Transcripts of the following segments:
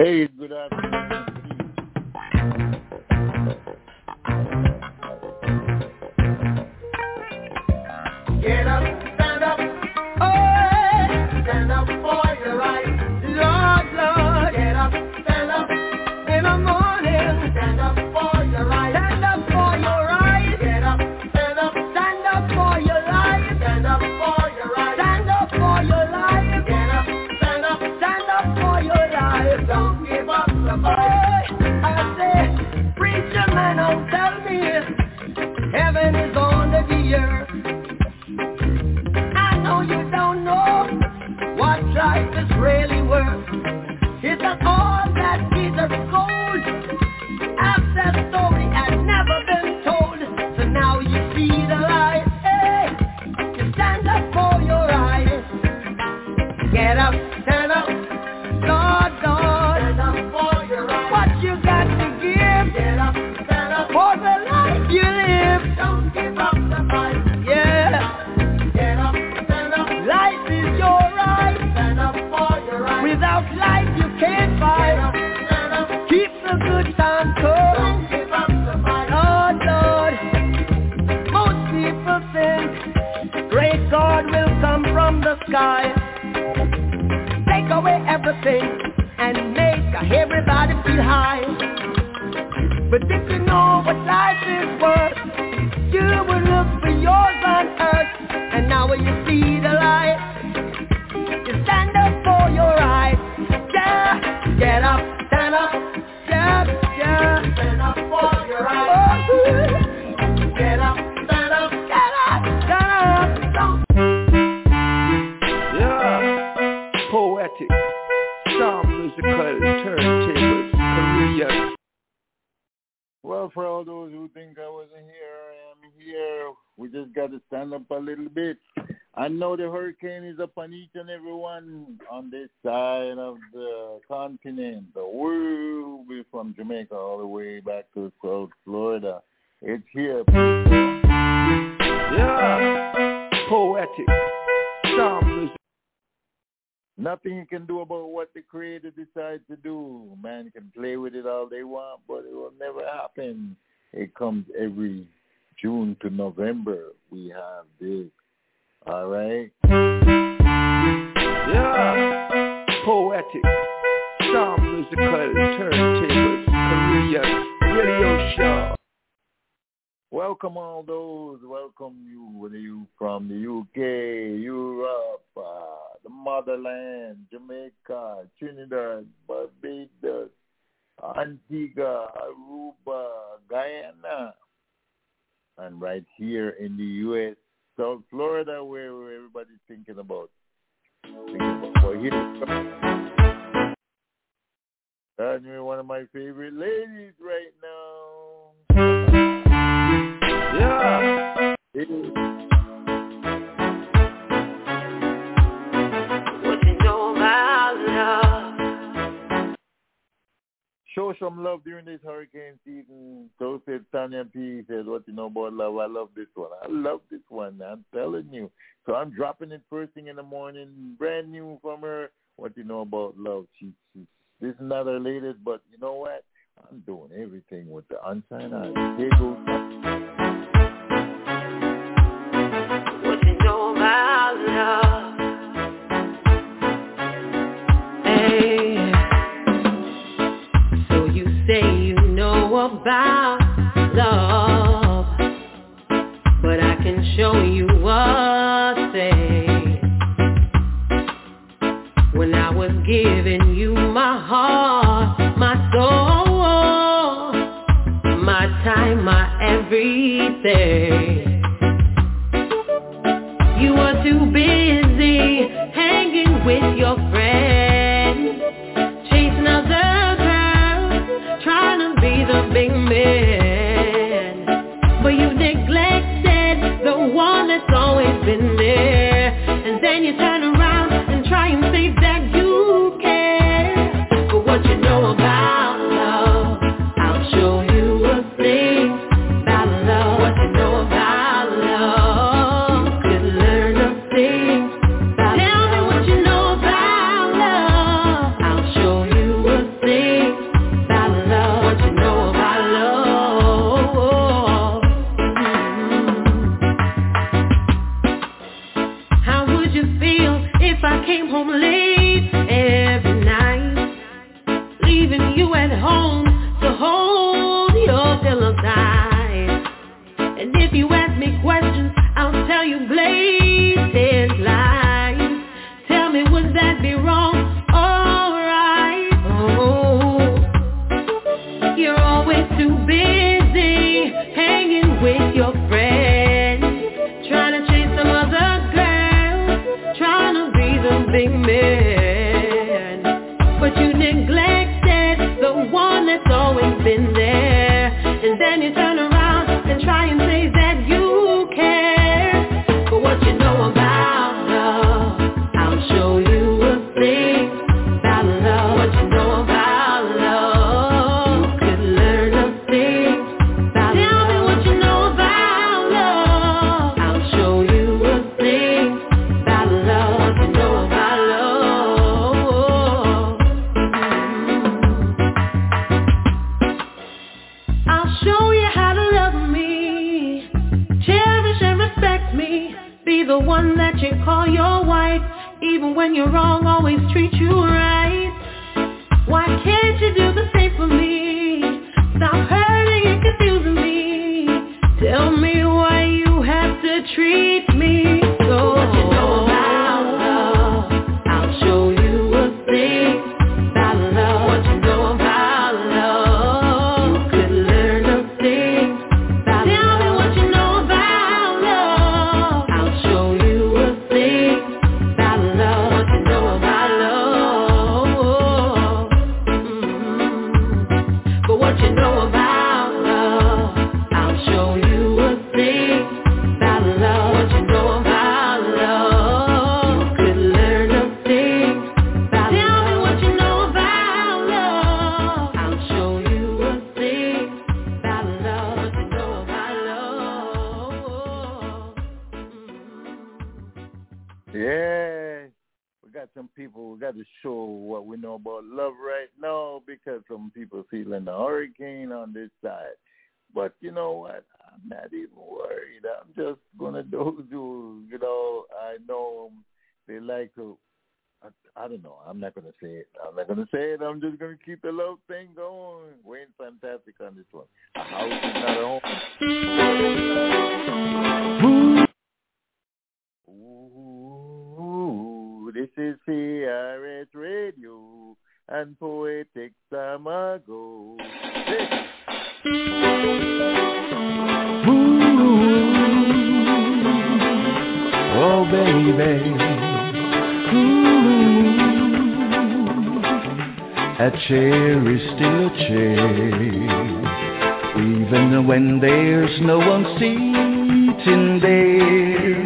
Hey, good afternoon. Get up, stand up, oh, stand up for your right. Lord, Lord, get up, stand up in the morning. Stand up for your right. Stand up for your right. Get up, stand up for your life. Stand up for your right. Stand up for your life. Get up, stand up for your life. Don't give up the fight. I say, preacher man, don't tell me heaven is under the earth. You don't know what life is really worth. It's not all that Jesus gold. After that story had never been told. So now you see the light. Hey, you stand up for your right. Get up, stand up, Lord, Lord. Stand up for your right. What you got to give. Get up, stand up for the life you live. Don't give up the fight. Yeah. Life is your right. Stand up for your right. Without life you can't fight. Stand up. Keep the good time coming. Don't give up the fight. Lord, Lord. Most people think great God will come from the sky, take away everything and make everybody feel high. But if you know what life is worth, you will look for yours on earth. And now when you see the light, you stand up for your right. Yeah, get up, stand up. Yeah, yeah, stand up for your right. Oh, get up, stand up, get up, stand up. Yeah, poetic, some musical turntables, Korean. Well, for all those who think I wasn't here, I am here. We just got to stand up a little bit. I know the hurricane is upon each and every one on this side of the continent. The world, we're from Jamaica all the way back to South Florida. It's here. Yeah, poetic, some music. Nothing you can do about what the Creator decides to do. Man can play with it all they want, but it will never happen. It comes every June to November. We have this. All right? Yeah, poetic, some musical turntables, Korean radio show. Welcome all those. Welcome you, whether you from the UK, Europe, the motherland, Jamaica, Trinidad, Barbados, Antigua, Aruba, Guyana, and right here in the U.S., South Florida, where everybody's thinking about. Well, here, and you're one of my favorite ladies right now. Yeah. What you know about love? Show some love during this hurricane season. So said Tanya P. Said, what you know about love? I love this one. I love this one. I'm telling you. So I'm dropping it first thing in the morning. Brand new from her. What you know about love? This is not her latest, but you know what? I'm doing everything with the unsigned eyes. Here goes. What you know about love? Hey, so you say you know about love, but I can show you a thing. When I was giving you my heart, my soul, my time, my everything, you were too busy hanging with your friends, chasing other girls, trying to be the big man. But you neglected the one that's always been there. And then you turn around and try and say that you care. expected, the one that's always been there. And then you turn around and try and say that you care. But what you know about love, I'll show you a thing about love. What you know about love, you could learn a thing about love. Tell me what you know about love, I'll show you a thing about love. What you know about love, I'll show you how to love me, cherish and respect me, be the one that you call your wife, even when you're wrong, always treat you right. Why can't you do the same for me? Stop hurting and confusing me. Tell me why you have to treat me so. What you know about love, I'll show you a thing about love. What you know about love, you could learn a thing about love. Tell me what you know about love, I'll show you a thing about love. What you know about love, but what you know about love, I'll show you a thing about love. What you know about love, you could learn a thing about love. Tell me what you know about love, I'll show you a thing about love. What you know about love. Yeah, we got some people, we got to show what we know about love right now because some people feeling the hurricane on this side. But you know what? I'm not even worried. I'm just going to do, I know they like to, I don't know. I'm not going to say it. I'm just going to keep the love thing going. Wayne Fantastic on this one. A house is not a home. Ooh, this is CRS Radio and Poetic Samago. Oh, baby. A chair is still a chair, even when there's no one sitting there.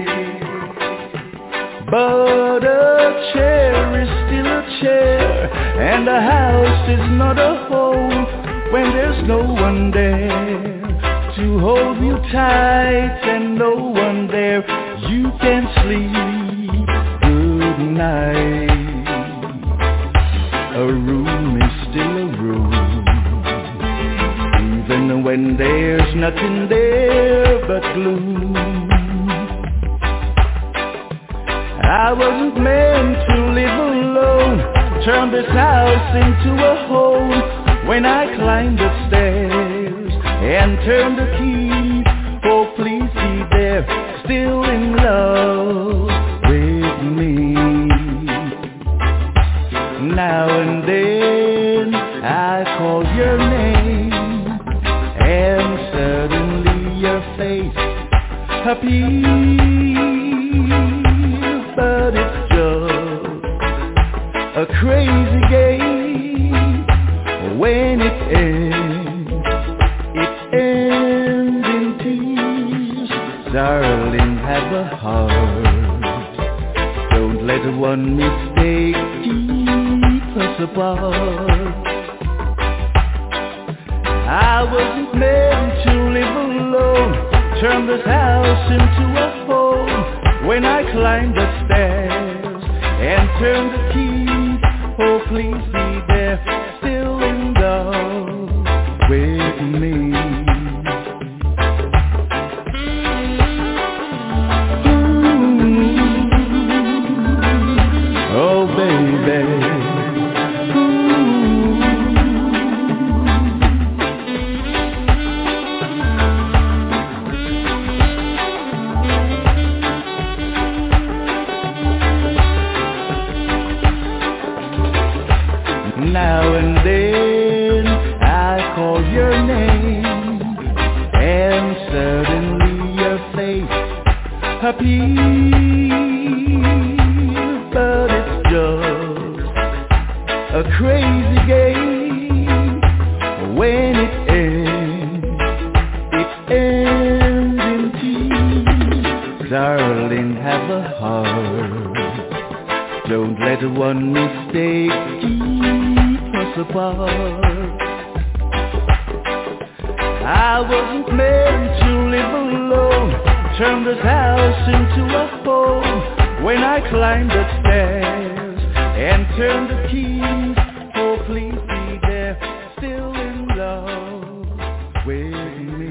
But a chair is still a chair, and a house is not a home when there's no one there to hold you tight and no one there. You can sleep good night. A room is still a room, even when there's nothing there but gloom. I wasn't meant to live alone, turn this house into a home. When I climbed the stairs and turned the key, oh please be there, still in love with me. Now and then I call your name, and suddenly your face appears. But it's just a crazy game. When it ends in tears. Darling, have a heart. Don't let one mistake keep us apart. I wasn't meant to live alone, turn this house into a home. When I climbed the stairs and turned the key, oh please be there, still in love with me. Ooh, oh baby. Now and then I call your name, and suddenly your face appears. But it's just a crazy game. heart. I wasn't meant to live alone. Turn this house into a home. When I climbed the stairs and turned the keys, oh please be there, still in love with me.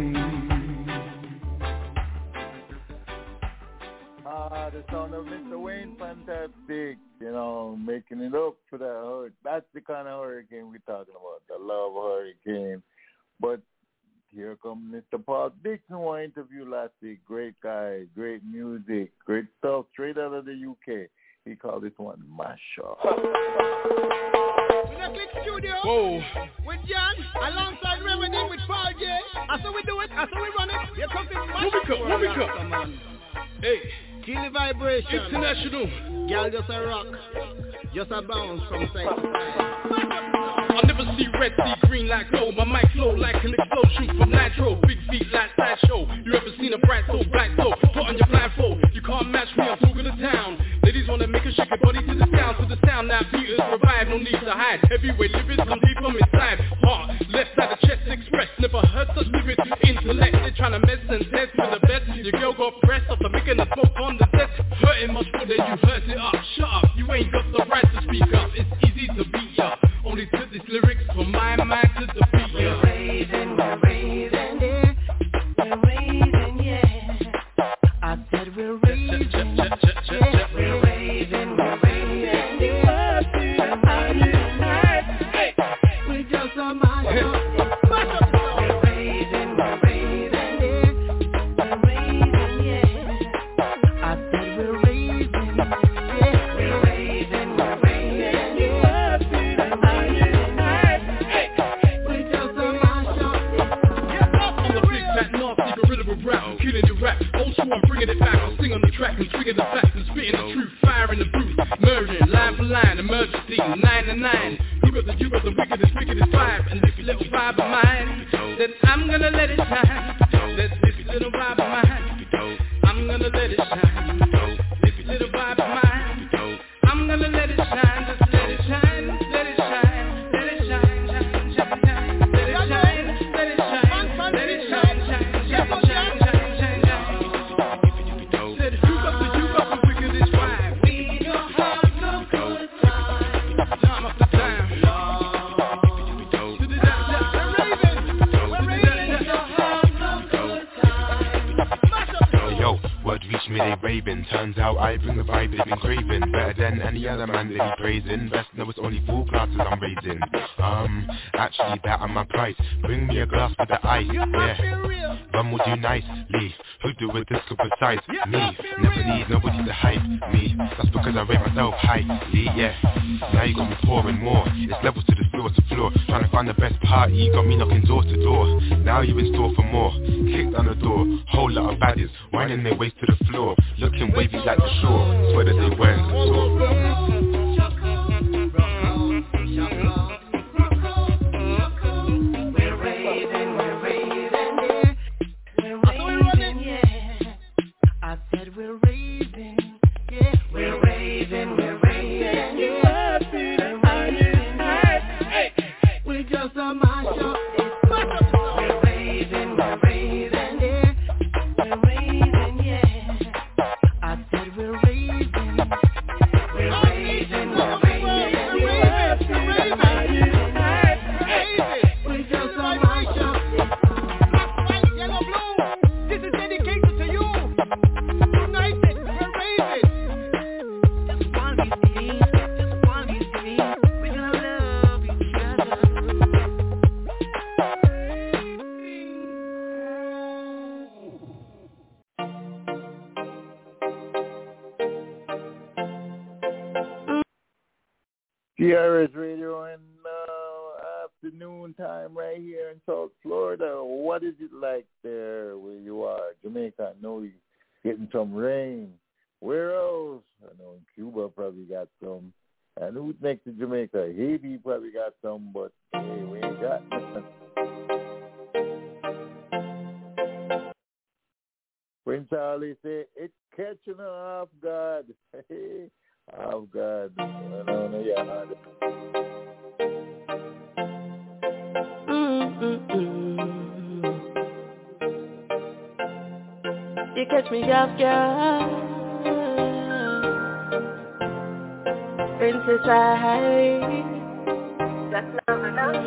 The sound of Mr. Wayne, fantastic. You know, making it up for that hurt. That's the kind of hurricane we're talking about, the love hurricane. But here comes Mr. Paul Dixon, who I interviewed last week. Great guy, great music, great stuff, straight out of the UK. He called this one Mashup. Whoa. With John, alongside Remedy, with Paul J. That's how we do it, that's how we run it. Here comes this Mashup. What we come? Hey. Kill the vibration. International. Girl just a rock. Just a bounce from side to side. I never see red, see green like gold. My mic flow like an explosion from nitro. Big feet like sideshow. You ever seen a bright soul, black soul? Put on your blindfold. You can't match me, I'm talking to town. Ladies wanna make a shake your body to the sound. Now beaters revive, no need to hide. Heavyweight lyrics come deep from inside. Heart, left side of chest express. Never heard such lyrics. Intellect, they tryna mess and test for the best. Your girl got pressed after making a smoke on the desk. Hurting much more than you hurt it up. Shut up, you ain't got the right to speak up. It's easy to beat ya. Only to this lyrics from my mind to the beat ya. We're raising, yeah. We're raising, yeah. I said we're raising, yeah. We're raising, yeah. We just a mash up. We're raising, yeah. We're raising, yeah. I said we're raising, yeah. We're raising, yeah. Killing the rap, also I'm bringing it back. I'll sing on the track and swinging the facts and spitting the truth. Fire in the booth, murdering line for line, emergency 9 to 9. You got the wickedest vibe, and this little vibe of mine, then I'm gonna let it shine. This little vibe of mine, I'm gonna let it shine. This little vibe of mine, I'm gonna let it shine. Just let it shine, let it shine, let it shine, shine, shine, shine, let it shine, let it shine, let it shine, shine, shine, shine. Reach me, they raving. Turns out I bring the vibe they've been craving. Better than any other man they be praising. Best know it's only 4 glasses I'm raising. Actually that at my price. Bring me a glass with the ice, yeah. Rum will do nicely. Who do with this so precise? Me. Never need nobody to hype me. That's because I rate myself highly, yeah. Now you got me pouring more. It's levels to the floor to floor. Trying to find the best party. You got me knocking door to door. Now you in store for more. Kick down the door. Whole lot of baddies. Winding their waist to the floor. Looking wavy like the shore. Swear that they weren't the TRS Radio in afternoon time right here in South Florida. What is it like there where you are? Jamaica, I know you're getting some rain. Where else? I know in Cuba probably got some. And who's next to Jamaica? Haiti probably got some, but hey, we ain't got nothing. Prince Ali say, it's catching her off guard. Off guard. I don't know, yeah. You catch me off guard. Princess High. Black love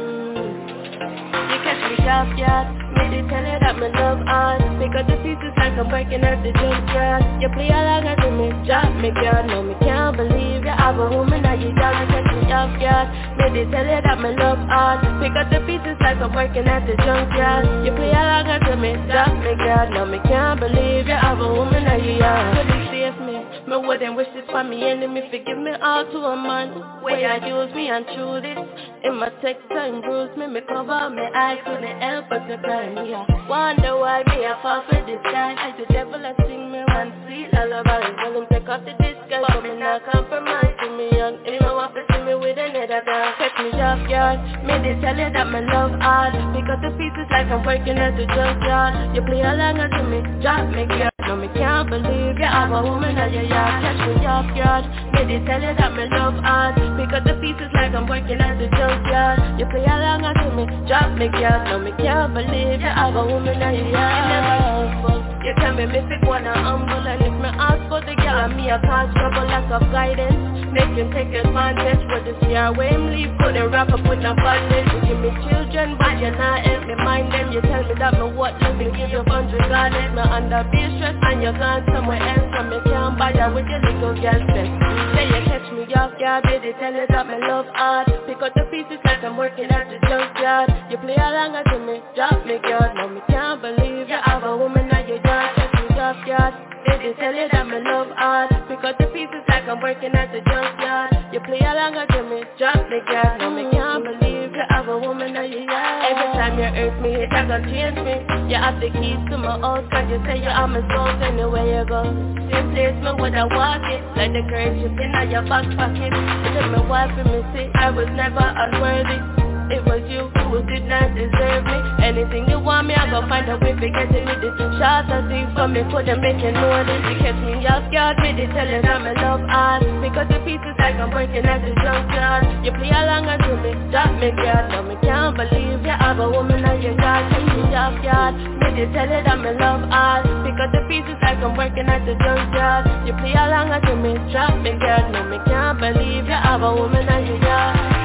You catch me off guard. Made it tell you that my love on. Pick up the pieces like I'm working at the junkyard. You play along to me, drop me girl. No, me can't believe you have a woman that you down. You catch me off guard. Made it tell you that my love on. Pick up the pieces like I'm working at the junkyard. You play along to me, drop me girl. No, me can't believe you have a woman that you are. Couldn't save me. Me wouldn't wish this for me enemy. Forgive me all to a man. Way I use me and through this. In my text time bruise me cover me eyes. Couldn't help but to cry me. I wonder why me I fall for this guy. I the devil I sing me one sweet lullaby. Tell him take off the disguise, but me not compromise. See me young, and me want to see me with another guy. Catch me off guard. Me they tell you that my love hard. Pick up the pieces like I'm working at the junkyard. You play along to me, drop me girl. No, me can't believe you have a woman at your yard. Catch me off guard. Me they tell you that my love hard. Pick up the pieces like I'm working at the junkyard. You play along to me, drop me girl. No, me can't believe you have a woman at your yard. You never useful. You tell me if it wanna humble. And if me ask for the girl and me I cause trouble, lack of guidance. Make him take advantage. But this year where him leave couldn't wrap up with no bondage. You give me children but you not help me mind them. You tell me that me what living give you 100 garnets. Me under be stress and you gone somewhere else. So me can't bother with your little girl sex. Say you catch me off guard, baby, tell you that me love hard. Pick up the pieces like I'm working at the junkyard. You play along to me, drop me girl. No, me can't believe you have a woman at your yard. Catch me off guard, baby, tell you that me love hard. Pick up the pieces like I'm working at the junkyard. You play along to me, drop me girl. No, me can't believe you have a woman at your yard. Every time you hurt me, it gonna change me. You have the keys to my house, cause you say you are my soul anywhere you go. Same place me would I walk it, like the currency in your back pocket. You tell me why for me say I was never unworthy. It was you who did not deserve me. Anything you want me, I go find a way to get it with it. Shots I see for me, couldn't make you know this. You catch me off guard, me they tell you that my love hard. Because the pieces like I'm working at the junkyard. You play along to me, drop me girl. No, me can't believe you have a woman at your yard. Catch me off guard, me they tell you that my love hard. Because the pieces like I'm working at the junkyard. You play along to me, drop me girl. No, me can't believe you have a woman at your yard.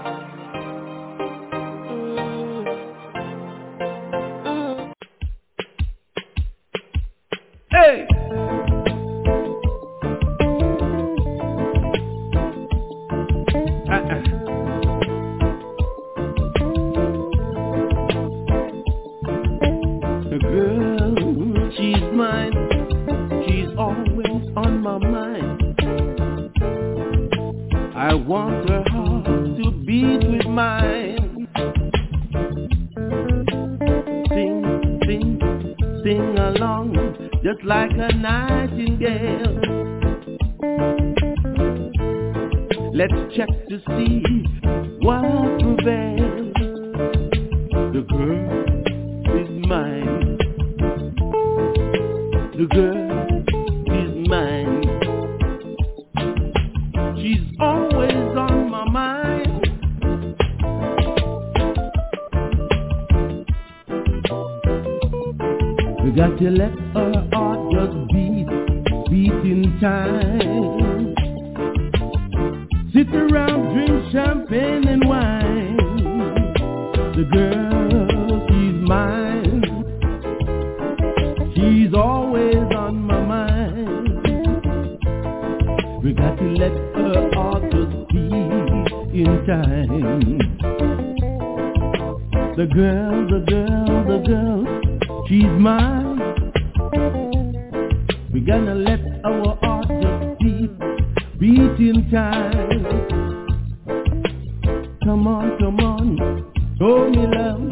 Hey! The girl, she's mine. She's always on my mind. I want her heart to beat with mine. Sing, sing, sing along. Just like a nightingale. Let's check to see what prevails. The girl is mine. The girl is mine. She's always on my mind. We got to let her heart just beat in time. Sit around, drink champagne and wine. The girl, she's mine. She's always on my mind. We got to let her heart just beat in time. The girl, she's mine. We gonna let our heart just beat in time. Come on, show me love.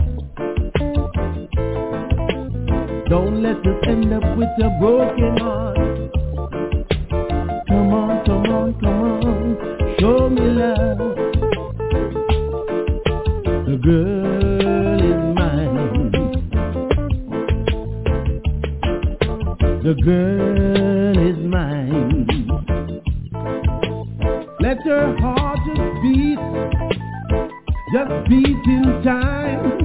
Don't let us end up with a broken heart. Come on, show me love. The girl is mine. The girl is mine. Let her heart just beating time.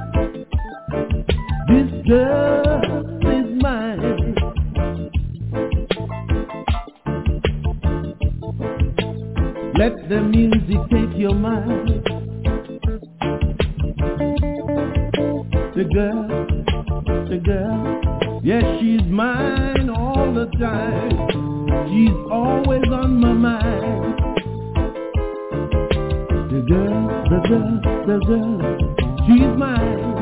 This girl is mine. Let the music take your mind. The girl, yes, she's mine all the time. She's always on my mind. The girl, she's mine.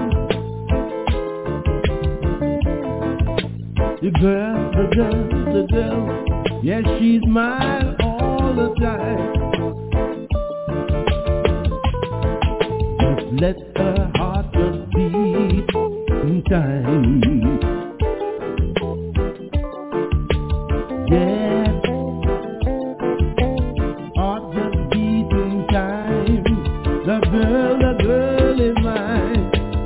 The girl, yes, she's mine all the time. Just let her heart just beat in time. Yeah, heart just beat in time. The girl is mine.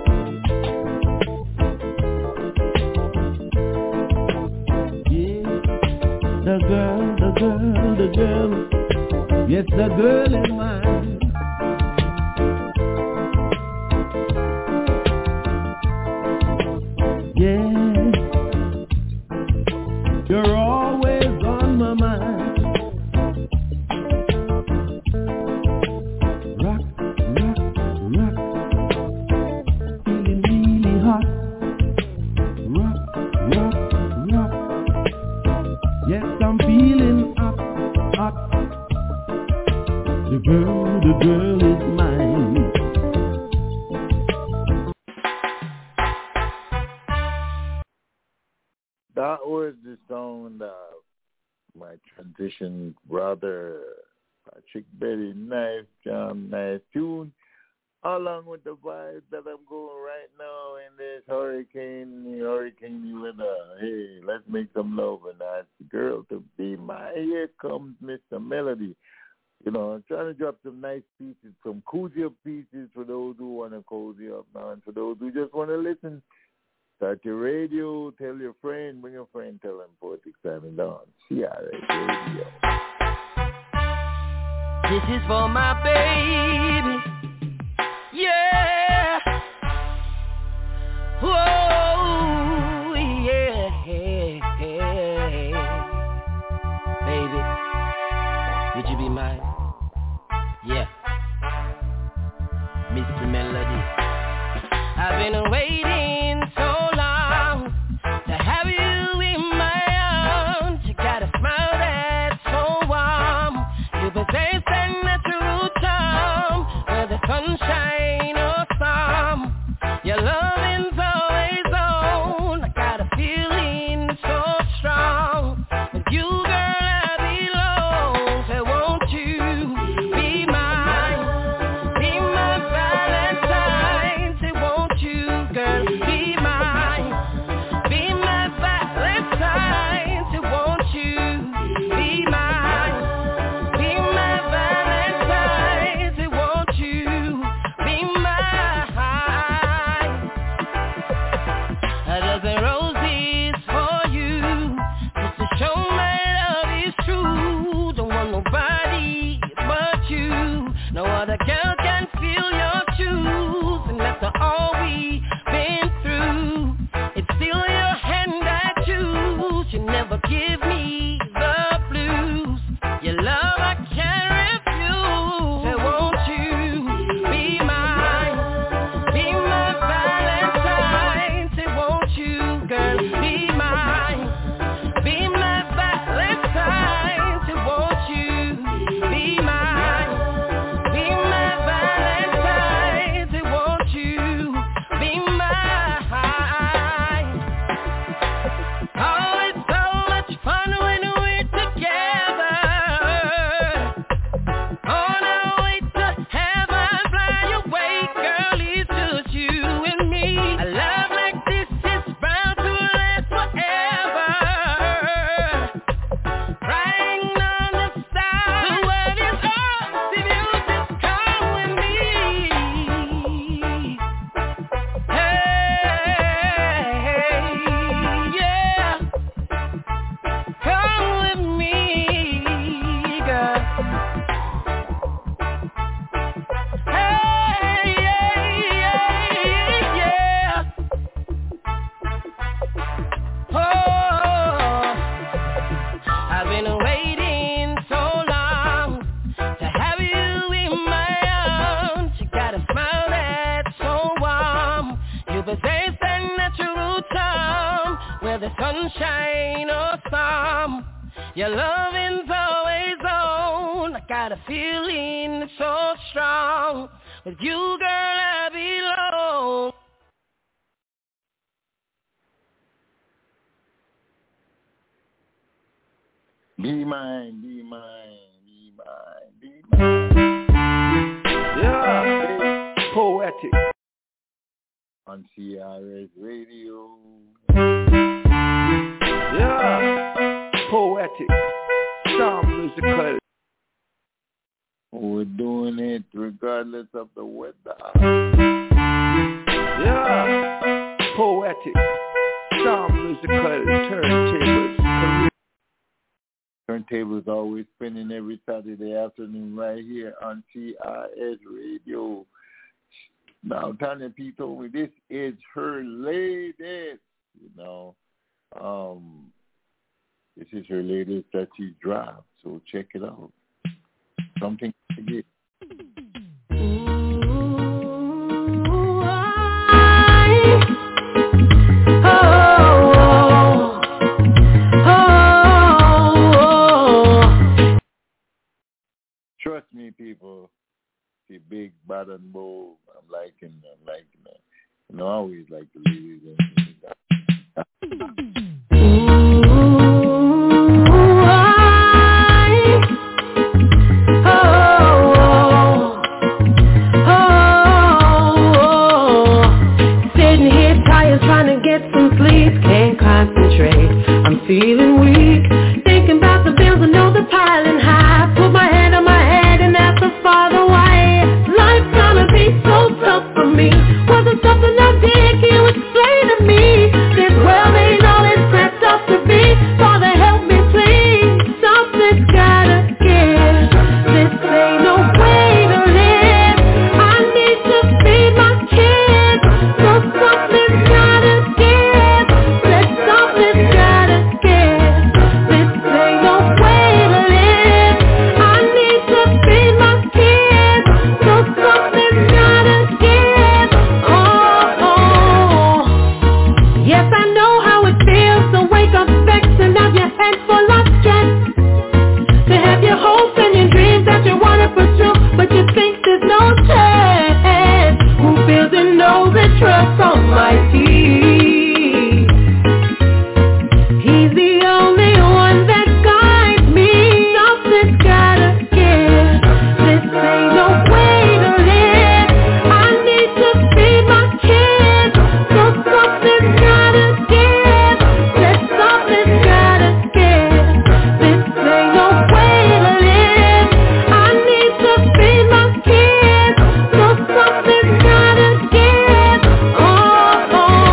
Yeah, the girl, yes, the girl is mine. Yeah, you're always on my mind. Rock, feeling really hot. Rock, yes, I'm feeling hot. The girl is mine. That was the sound of my transition brother, Patrick Betty. Nice jam, nice tune. Along with the vibes that I'm going right now in this hurricane weather. Hey, let's make some love and ask the girl to be mine. Here comes Mr. Melody. You know, I'm trying to drop some nice pieces, some cozy up pieces for those who want to cozy up now, and for those who just want to listen. Start your radio, tell your friend, bring your friend, tell them 467 Dawn. CRS Radio. This is for my baby. Yeah. Whoa, yeah. Baby, would you be mine? Yeah. Mr. Melody. I've been waiting so long to have you in my arms. You got a smile that's so warm. You possess that natural charm, whether sunshine or storm. Your loving's always on. I got a feeling so strong. With you, girl, I belong. So won't you be mine? Be my Valentine. Say won't you, girl? the sunshine or storm, your loving's always on. I got a feeling so strong. With you, girl, I belong. Be mine, be mine, be mine, be mine. Yeah, poetic. On CRS Radio. Yeah, poetic. Sound musical. We're doing it regardless of the weather. Yeah, poetic. Sound musical. Turntables always spinning every Saturday afternoon right here on CRS Radio. Now, Tanya P told me this is her latest, this is her latest that she dropped, so check it out. Something to get. Trust me, people. The big, bad, and bold. I'm liking that. I always like the ladies. Sitting here tired, trying to get some sleep. Can't concentrate. I'm feeling weak. Thinking about the bills, I know they're piling high. Put my hand on my head and ask the Father why. Life's gonna be so tough for me. Was it something I did? Can you explain to me? This world ain't all it's cracked up to be. Father, help me please. Something's gotta give. This ain't no way to live. I need to feed my kids. So something's gotta give. That something's gotta give. This ain't no way to live. I need to feed my kids. So something's gotta give. Oh. Yes, I know how it feels to wake up vexed and have your head full of stress. To have your hopes and your dreams that you wanna pursue, but you think there's no chance. Who feels and knows and trusts Almighty? He's the only one that guides me. Something's gotta give. This ain't no way to live. I need to feed my kids. So something's gotta give. That something's gotta give. This ain't no way to live. I need to feed my kids. So something's gotta give. Oh, oh.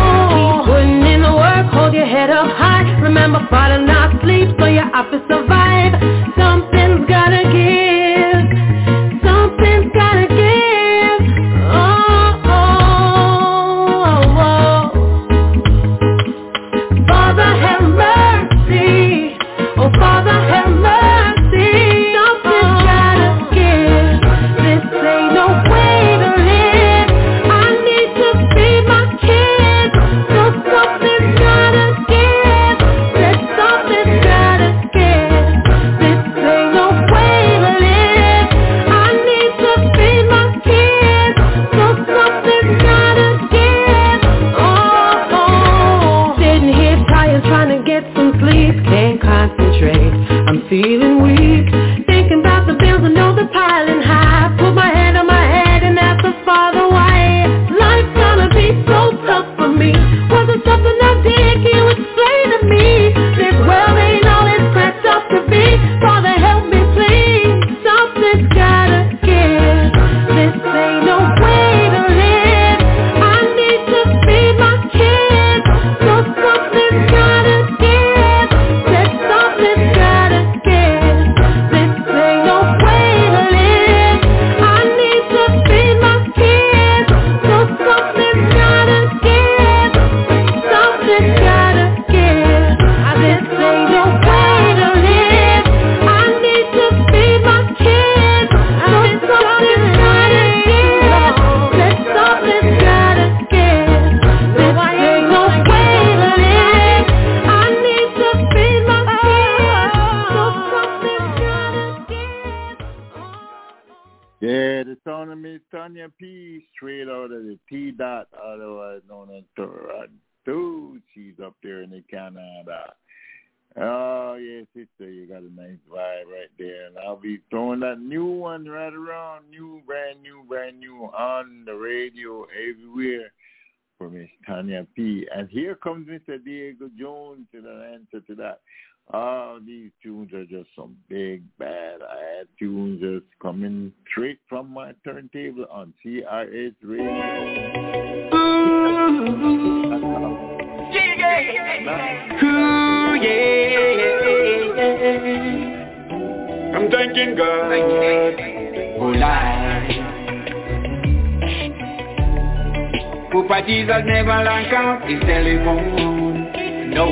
Tanya P, straight out of the T-Dot, otherwise known as Toronto. She's up there in the Canada. Oh, yes, sister, you got a nice vibe right there. And I'll be throwing that new one right around, brand new, on the radio everywhere for Miss Tanya P. And here comes Mr. Diego Jones to the answer to that. Oh, these tunes are just some big, bad tunes just coming straight from my turntable on CRS Radio. Ooh, yeah. I'm thanking God for life. Papa Jesus never lock up his telephone. No.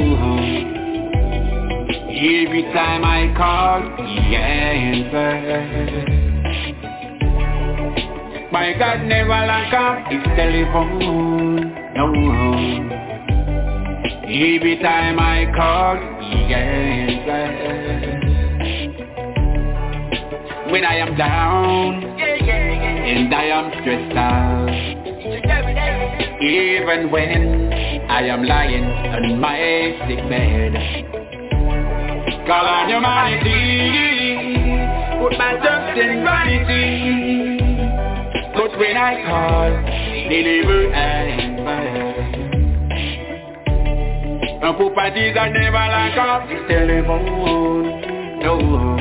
Every time I call, he answers. My God never lock up his telephone. No. Every time I call, he answers. When I am down and I am stressed out, even when I am lying on my sick bed, call on humanity, put my trust in vanity. But when I call, they never answer. And Papa Jesus never lock up his telephone. No.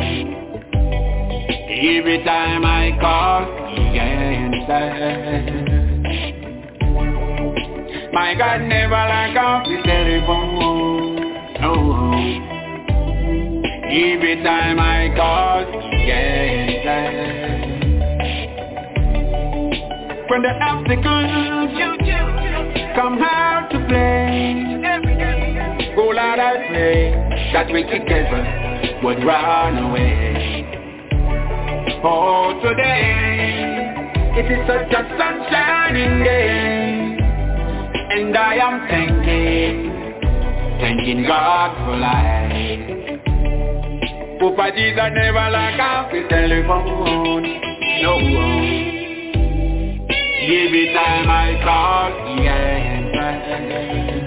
Every time I call, he answers. My God never lock up his telephone. No. Every time I call, he answers. When the obstacles come hard to play, oh Lord, I pray that we together would run away. Oh, today it is such a sunshining day, and I am thanking God for life. Papa Jesus never lock up his telephone. No. Every time I call, he answers.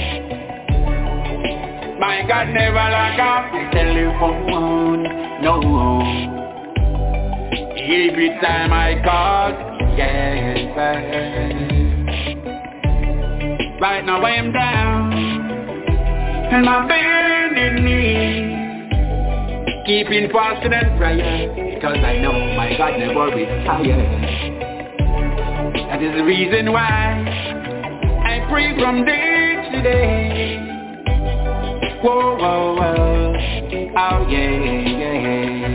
My God never lock up his telephone. No. Every time I call, he answers. Right now I am down and I'm bending knee, keeping fasting and prayer, because I know my God never retires. That is the reason why I pray from day to day. Whoa, whoa, whoa, oh yeah.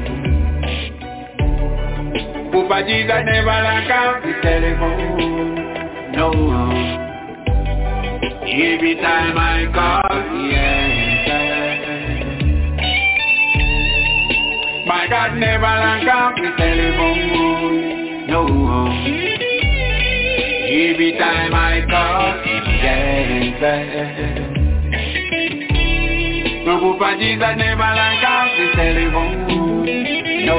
Papa Jesus never lock up his telephone. No. Every time I call, he answers. My God never lock up his telephone. No. Every time I call, he answers. No, Papa Jesus never lock up his telephone. No.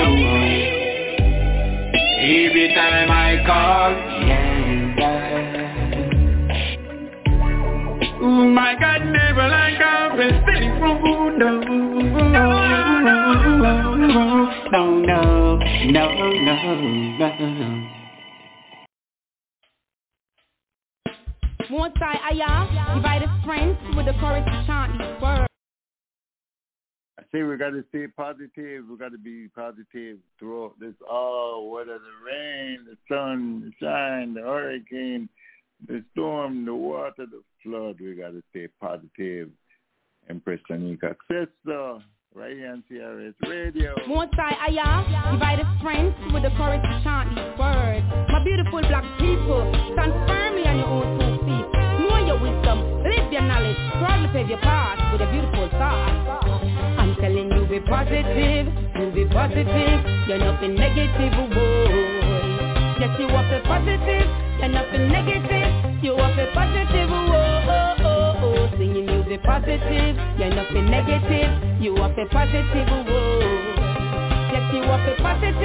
Every time I call, he answers. Oh, my God never lock up his telephone. No. Multi-aya, divided friends with the courage to chant these words. I say we got to stay positive. We got to be positive throughout this all, whether the rain, the sun, the shine, the hurricane, the storm, the water, the flood. We got to stay positive. Empress Tanika Sister, right here on CRS Radio. Multi-aya, divided friends with the courage to chant these words. My beautiful black people, stand firmly on your own 2 feet. Know your wisdom, live your knowledge, proudly pave your path with a beautiful thought. I'm telling you, be positive, you're nothing negative, boy. Yes, you are be positive, you're nothing negative, you are be positive, oh. Singing you be positive, you're nothing negative, you are be positive, oh. Yes, you are be positive,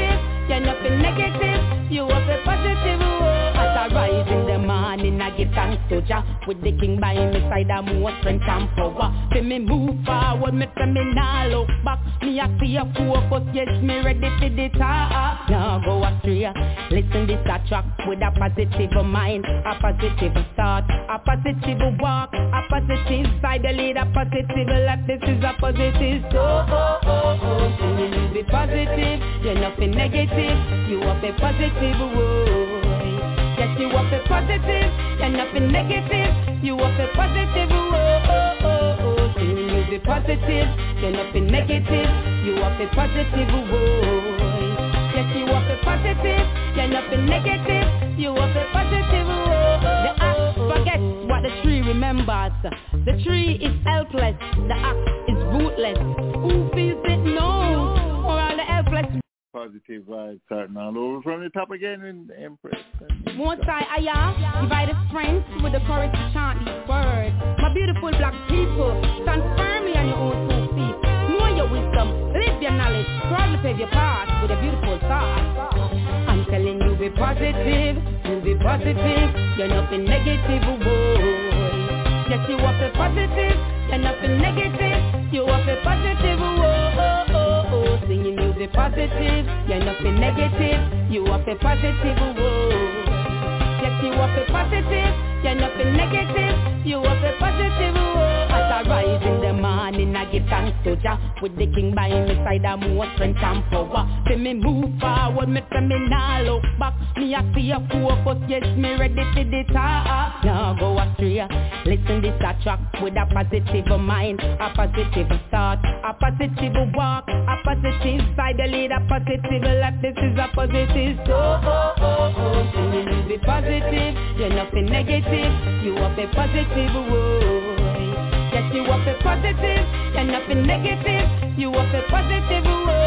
you're nothing negative, you have a positive. As I rise in the morning, I give thanks to Jah. With the king by my side, I'm more strength and power. Till me move forward, me tell me nah look back. Me a see a focus, yes, me ready for the top. Now go astray, listen this a track with a positive mind, a positive thought, a positive walk, a positive side, the lead a positive life. This is a positive soul. You be positive, you're nothing negative, you have a positive word. Yes, you have a positive, you're nothing negative, you have a positive word. You be positive, you're nothing negative, you have a positive word. Yes, you have a positive, you're nothing negative, you have a positive word. Forget what the tree remembers. The tree is helpless, the axe is rootless. Who feels it knows, or all the helpless. Positive vibes starting all over from the top again in Empress. Most I divide the strength with the courage to chant these words. My beautiful black people, stand firmly on your own 2 feet. Know your wisdom, live your knowledge, proudly pave your path with a beautiful thought. I'm telling you, be positive, you're nothing negative, boy. Yes, you have a positive, you're nothing negative, you have a positive, singing you be positive, you're nothing negative, you have a positive, yes, you have a positive, you're nothing negative, you have a positive, as I rise in the morning, I give thanks to Jah. With the king by my side, I'm more strength and power. Till me move forward, me tell me nah look back. Me a see a focus, yes, me ready for the top. Now go astray, listen this a track with a positive mind, a positive thought, a positive walk, a positive side, the lead a positive life. This is a positive soul. You be positive, you're nothing negative, you have a positive word. Yes, you have a positive, you're nothing negative, you have a positive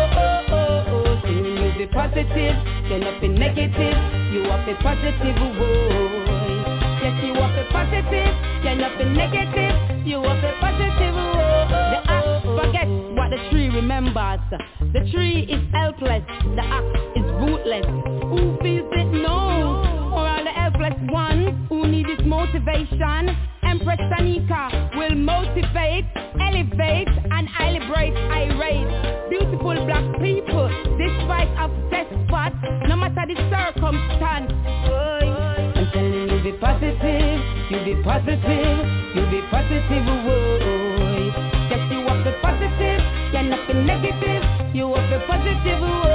you be positive, you're nothing negative, you have a positive word. Yes, you have a positive, you're nothing negative, you have a positive The axe, forget what the tree remembers. The tree is helpless, the axe is rootless. Who feels it knows, or all the helpless ones who need this motivation. Empress Tanika will motivate, elevate, and liberate, irate. Beautiful black people, despite of despots, no matter the circumstance. I'm telling you, be positive, you be positive, you be positive. Yes, you have the positive, you're nothing negative, you have the positive.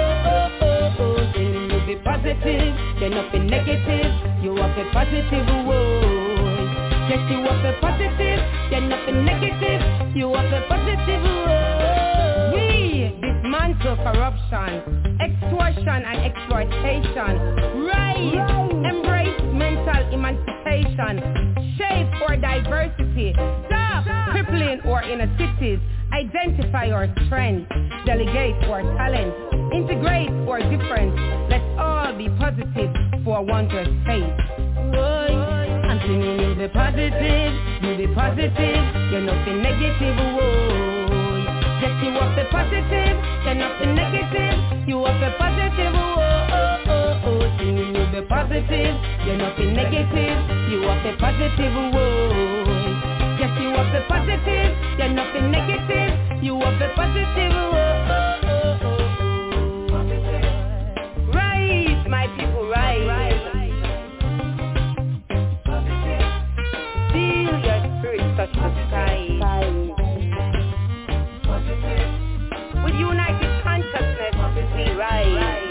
You be positive, you're nothing negative, you have the positive. Yes, you have a positive, you're nothing negative, you have a positive. We dismantle corruption, extortion and exploitation. Rise, embrace mental emancipation, shape our diversity, stop crippling our inner cities, identify our strengths, delegate our talents, integrate our difference. Let's all be positive for a wondrous fate. I'm singing you be positive, you're nothing negative, yes, you have a positive, you're nothing negative, you have a positive, singing you be positive, you're nothing negative, you have a positive, yes, you have a positive, you're nothing negative, you have a positive, rise, my people, rise. Touch the sky. With united consciousness, we rise.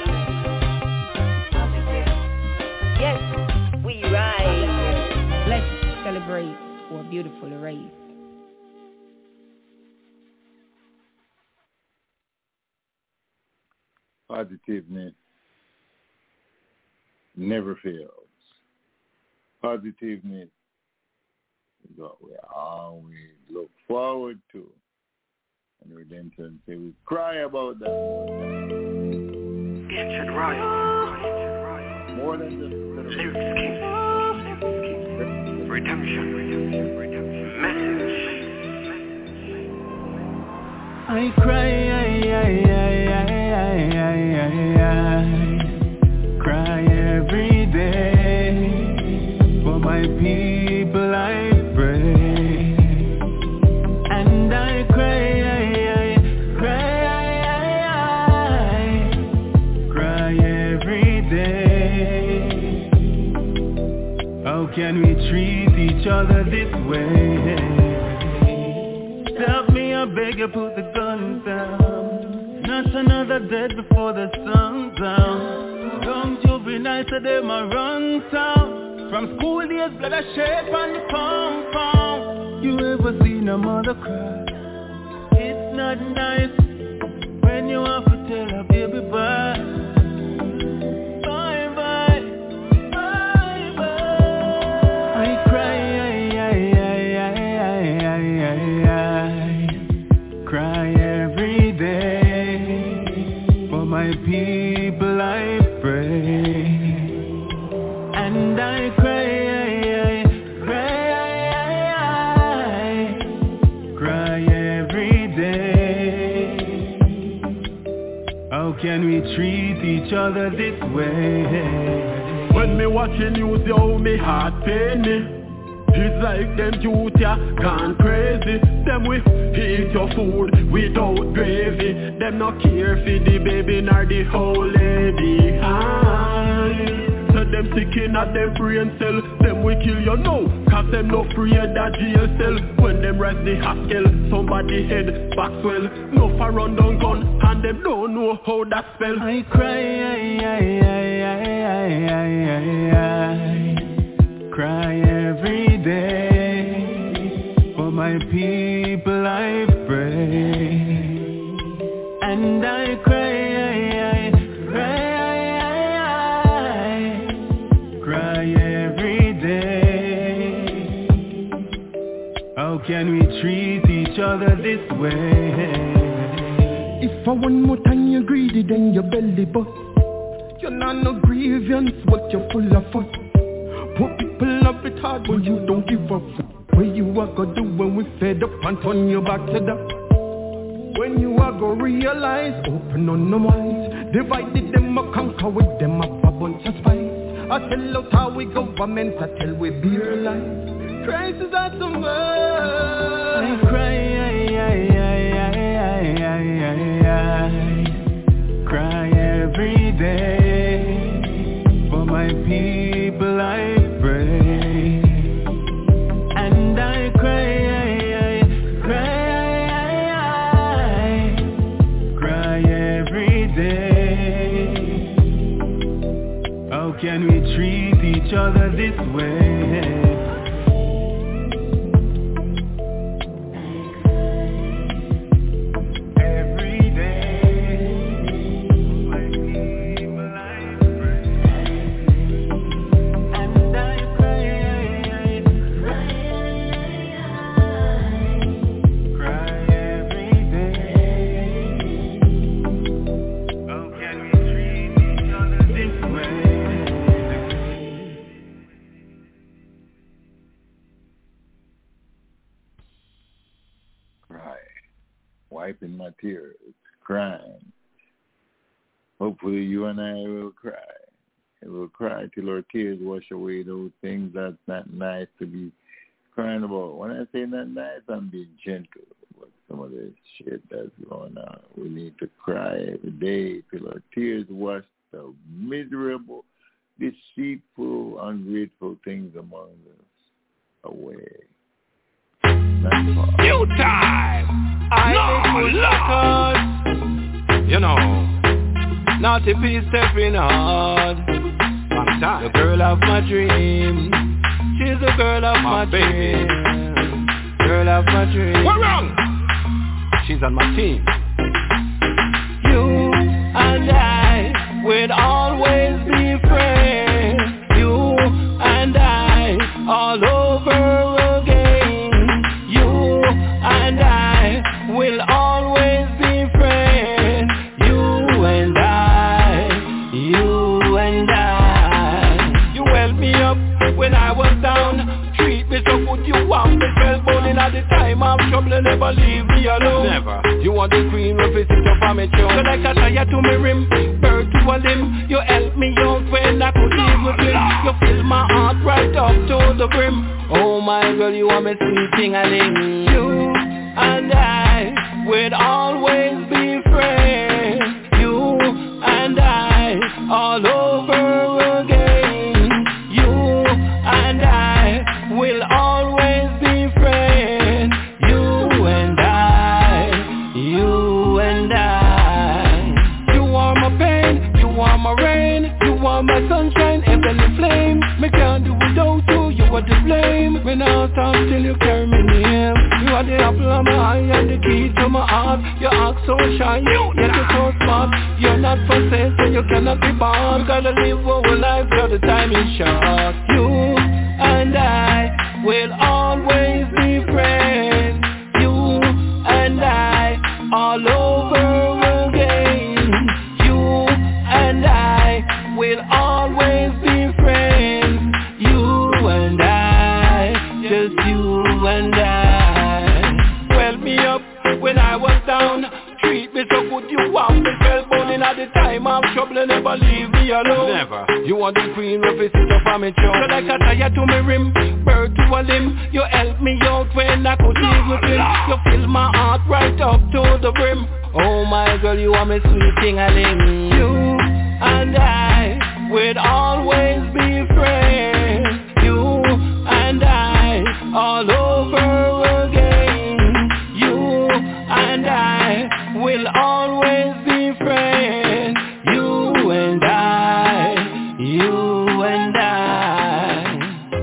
Yes, we rise. Let's celebrate our beautiful race. Positiveness never fails. Positiveness is what we always look forward to. And redemption say we cry about that more than just redemption. Message. I cry, How can we treat each other this way? Stop me, I beg you, put the gun down. Not another dead before the sun's out. Young juveniles, so them a run town. From school days, blood a shed on the compound. You ever seen a mother cry? It's not nice when you have to tell a baby bye. Bye bye, bye bye. I cry, cry every day. For my people I pray. And I cry every day. How can we treat each other this way? When me watching you, yo, me heart pain me. It's like them youth ya gone crazy. Them we eat your food without gravy. Them not care for the baby nor the whole lady. So them sticking at them brain cell. Them we kill you now, cause them no free that jail cell. When them rise the haskell, somebody head back swell. No for run down gun, and them don't know how that spell. I cry, cry every day. For my people I pray. And I cry every day. How can we treat each other this way? If for one more time you're greedy, then your belly bust. You're not no grievance, but you're full of fuss. Poor people love it hard, but you don't give a fuck. What you are gonna do when we fed up and turn your back to that? When you are gonna realize, open on them eyes. Divided them a conquer with them up a bunch of spies. I tell us how we government, I tell we beer life. Christ is at the world. I cry, cry every day. For my people I pray. And I cry every day. How can we treat each other this way? Wiping my tears, crying. Hopefully you and I will cry. We will cry till our tears wash away those things that's not nice to be crying about. When I say not nice, I'm being gentle. But some of this shit that's going on, we need to cry every day till our tears wash the miserable, deceitful, ungrateful things among us away. New time! You know, naughty piece stepping hard. The girl of my dream. She's the girl of my dream. Girl of my dream. What wrong? She's on my team. You and I will always be friends. You and I all over again. You and I will always be friends. You and I. You held me up when I was down. Treat me so good, you want me felt bowling at the time of trouble. Never leave me alone. Never. You want the queen of it up on me too. So like a tire to me rim, bird to a limb. You help me out when I could live with him. You fill my heart right up to the brim. Oh my girl, you are my sweet thing-a-ling. You and I will always be friends. You and I all over again. You and I what to blame. When I stop till you carry me name. You are the apple of my eye and the key to my heart. You act so shy, yet you're so smart. You're not for sale, so you cannot be bought. We gotta live our life, so the time is short. You and I will always be friends. You and I all over again. You and I will always be friends. You and I, just you and I. Well, me up when I was down. Treat me so good, you want me spellbound. At the time of trouble, never leave me alone. Never. You are the queen of a sit up on me throne. So like a tire to me rim, bird to a limb. You help me out when I could live with him. You fill my heart right up to the brim. Oh my girl, you are my sweet thing-a-ling. You and I will always be friends. You and I all over again. You and I will always be friends. You and I, you and I.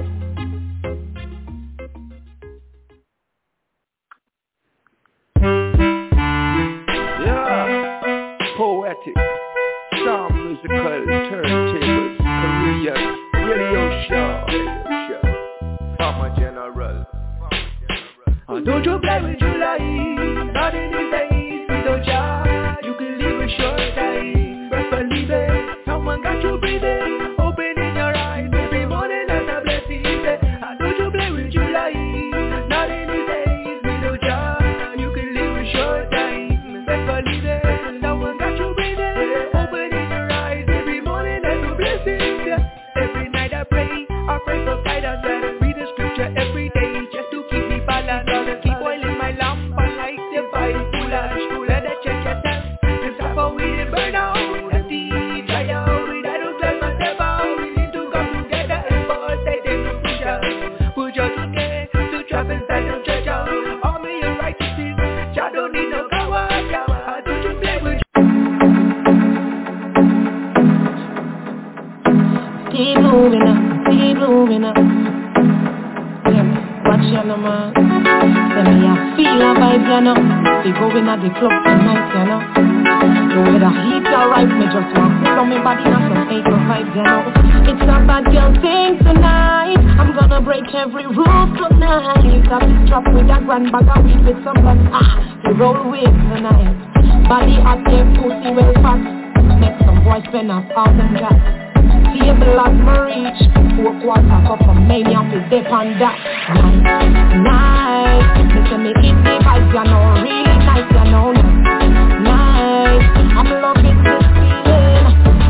Yeah, poetic, sound musical, turntables, Korean, radio show, Farmer General. Don't you play with July, not in these days, we don't try. You can live a short time, but believe it, someone got you breathing, opening your eyes, every morning and a blessing. Don't you play with July, not in these days, we don't try. You can live a short time, but believe it, someone got you breathing, opening your eyes, every morning and a blessing. Every night I pray for guidance and read the scripture every day, just to keep me balanced. Keep oiling my lamp, I like the vibe, full let it check yourself. It's time for we to burn out, empty, dry out. I don't tell myself out, we need to come together and both they didn't push us. Put your together to trap inside the church out. All me and righteousness, I don't need no coward. I don't you play with keep moving up, keep moving up. Watch ya no man. Tell me I feel a vibe ya no. We going at the club tonight ya no. Don't let the heat alright, me just want pull on me body and some fake vibes ya no. It's a bad girl thing tonight. I'm gonna break every rule tonight. Got this trap with a grand bag of weed with some blood. We roll with tonight. Body hot, get pussy well fat. Make some boys spend a $1,000. Table as my reach, 4 quarters cup of mania to dip on that. Nice, listen me eat the vibes, you know, really nice, you know. Nice, I'm loving this feeling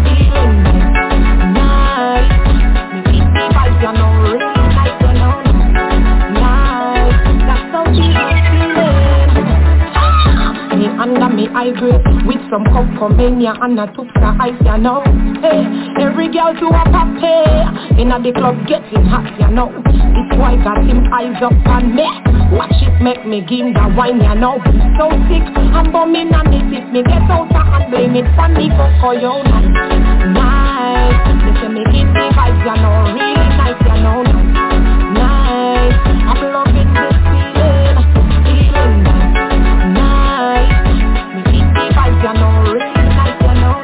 nice. Me eat the vibes, you know, really nice, you know. Nice, that's how people feeling. Me under me eye grip with some mania and a took the ice, you know. Hey, every girl to a pappy in the club getting hot, you know. This boy got him eyes up on me. Watch it make me give him the wine, you know. So sick, I'm bumming on it. If me get out and blame it for me for you. Nice, listen me keep the vibes, you know. Really nice, you know. Nice, I'm loving this feeling nice. Me keep the vibes, you know. Really nice, you know.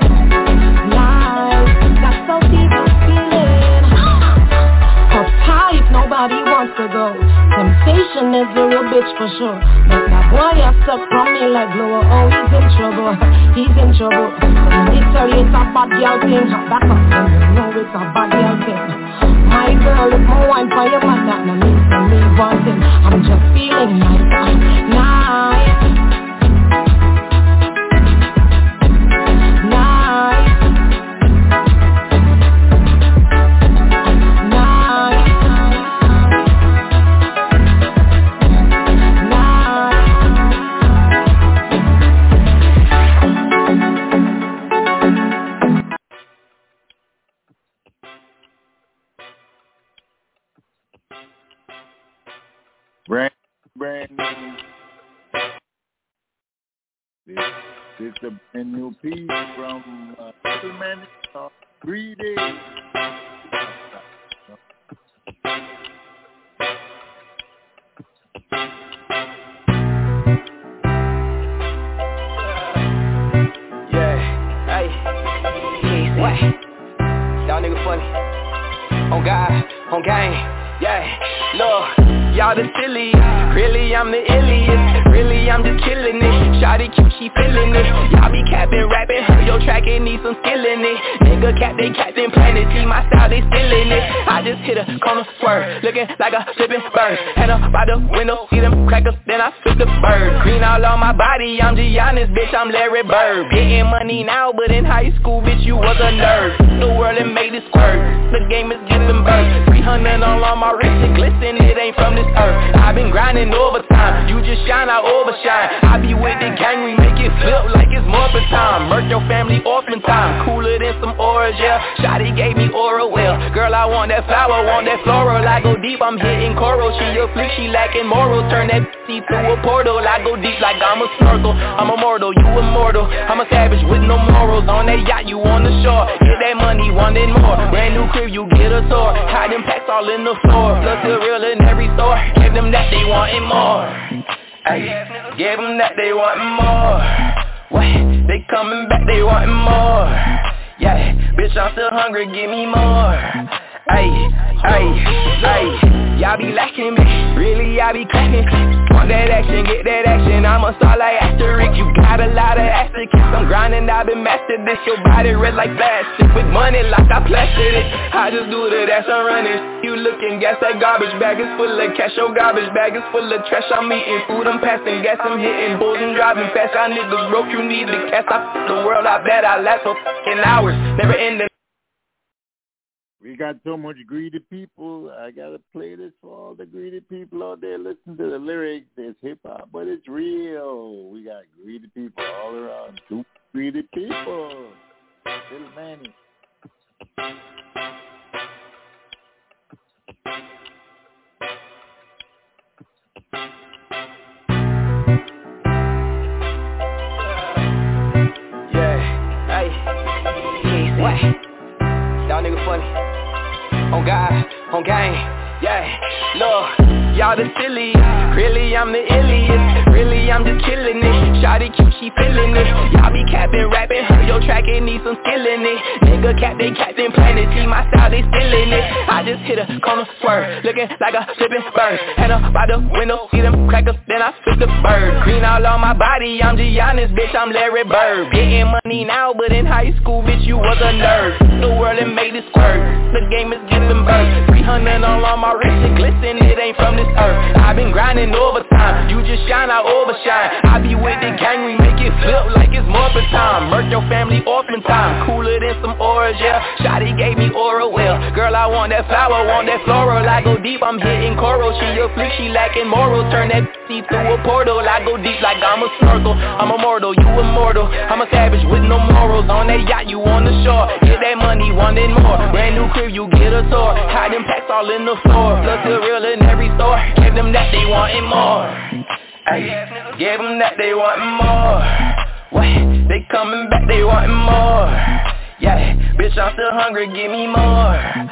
Nobody wants to go. Temptation is a real bitch for sure. But that boy has stuck from me like blower. Oh, he's in trouble. He's in trouble. Literally it's a bad girl thing. Back up and you know it's a bad girl thing. My girl, if my wine for your man, that no means for me wanting. I'm just feeling nice. Nice. Brand new. This is a brand new piece from Gentleman 3 days. gang, yeah, look, y'all the silly, really I'm the illiest, really I'm just killing it, shawty cute, she feeling it, y'all be capping, rapping, heard your track, it needs some skill in it, nigga captain, planet, see my style, they still in it, I just hit a corner swerve, looking like a flipping bird, and up by the window, see them crackers, then I flip the bird, green all on my body, I'm Giannis, bitch, I'm Larry Bird, getting money now, but in high school, bitch, you was a nerd, the world and made it squirt, the game is giving birth, 300 all on my wrist, it glisten, it ain't from this earth, I've been grinding overtime, you just shine, I overshine, I be with the gang, we make it flip like it's morphin' time, murk your family orphan time, cooler than some orange, yeah, shawty gave me oral well, girl I want that flower, want that floral, I go deep, I'm hitting coral, she a flick, she lacking morals, turn that deep to a portal, I go deep like I'm a snorkel, I'm immortal, you immortal, I'm a savage with no morals, on that yacht, you on the shore, get that money, wanting more, brand new crib, you get a tour, hide them packs all in the floor, plus the real in every store, give them that they wantin' more, ay, give them that they wantin' more, what, they coming back, they wantin' more, yeah, bitch I'm still hungry, give me more, ay, y'all be lacking me, really y'all be cracking, want that action, get that action, I'm a star like Asterisk, you got a lot of asterisks, I'm grinding, I've been mastered this, your body red like plastic, with money like I plastered it, I just do the dash, I'm running, you looking, gas that garbage bag is full of cash, your garbage bag is full of trash, I'm eating food, I'm passing gas, I'm hitting bulls and driving fast, y'all niggas broke, you need the cash, I f*** the world, I bet I last for f***ing hours, never ending. We got so much greedy people. I gotta play this for all the greedy people out there. Listen to the lyrics. It's hip hop, but it's real. We got greedy people all around. Two greedy people. Little Manny. Yeah, hey, what? Y'all nigga funny. On God, on gang, yeah, look, y'all the silly, really I'm the illiest, really I'm just killing it, shawty cute, she feeling it, y'all be capping, rapping, heard your track, it needs some skill in it, nigga captain, planet, see my style, they still in it, I just hit a corner swerve, looking like a flipping bird, and up by the window, see them crackers, then I flip the bird, green all on my body, I'm Giannis, bitch, I'm Larry Bird, getting money now, but in high school, bitch, you was a nerd, the world and made it squirt, the game is giving birth, 300 all on my wrist, it glisten, it ain't from this earth, I've been grinding overtime, you just shine, I overshine, I be with the gang, we make it flip like it's morphin' time, murk your family orphan time, cooler than some orange, yeah, shawty gave me oral well, girl I want that flower, want that floral, I go deep, I'm hitting coral, she a flick, she lacking morals, turn that deep to a portal, I go deep like I'm a snorkel, I'm immortal, you immortal, I'm a savage with no morals, on that yacht, you on the shore, get that money, wanting more, brand new crib, you get a tour, hide them packs all in the floor, plus the real in every store, give them that they wantin' more, ay, give them that they wantin' more, what, they coming back, they wantin' more, yeah, bitch I'm still hungry, give me more,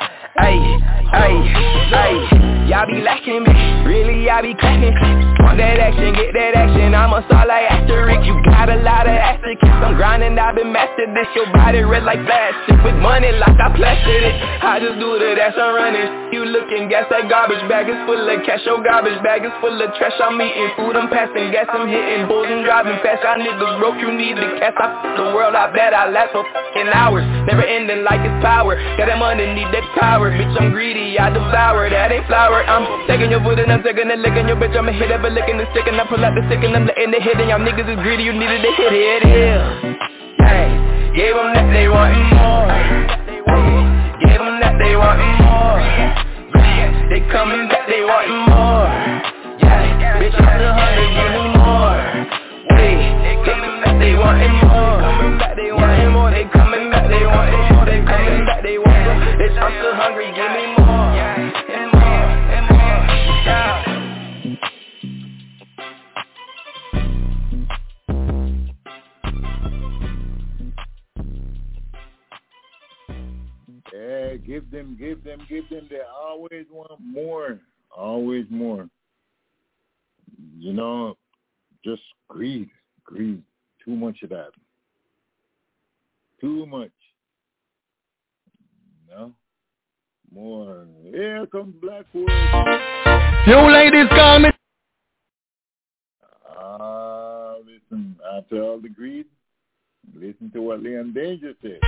ay, y'all be lacking me, really y'all be cracking, want that action, get that action, I'm a star like Asterisk, you got a lot of asterisks, I'm grinding, I've been mastered this, your body red like plastic, with money like I plastered it, I just do the dash, I'm running, you looking, gas that garbage bag is full of cash, your garbage bag is full of trash, I'm eating food, I'm passing gas, I'm hitting bulls and driving fast, y'all niggas broke, you need the cash, I f*** the world, I bet I last for f***ing hours, never ending like it's power, got that money, need that power, bitch I'm greedy, I devour, that ain't flour, I'm taking your food and I'm taking a lick and your bitch, I'ma hit it, but licking the stick and I pull out the stick and I'm letting the hit and y'all niggas is greedy, you needed to hit it, hey, give them that they want more, give them that they want more, yeah, they coming back, they want more, yeah, bitch I'm still hungry, give me more, wait, give them that they want more, coming back, they want more, they coming back, they want more, they coming back, they want more, bitch I'm still hungry, give me more, and more, yeah. Yeah, give them. They always want more. Always more. You know, just greed. Too much of that. Too much. You know? More. Here comes Blackwood. Few ladies call me. Listen, after all the greed, listen to what Leon Danger said.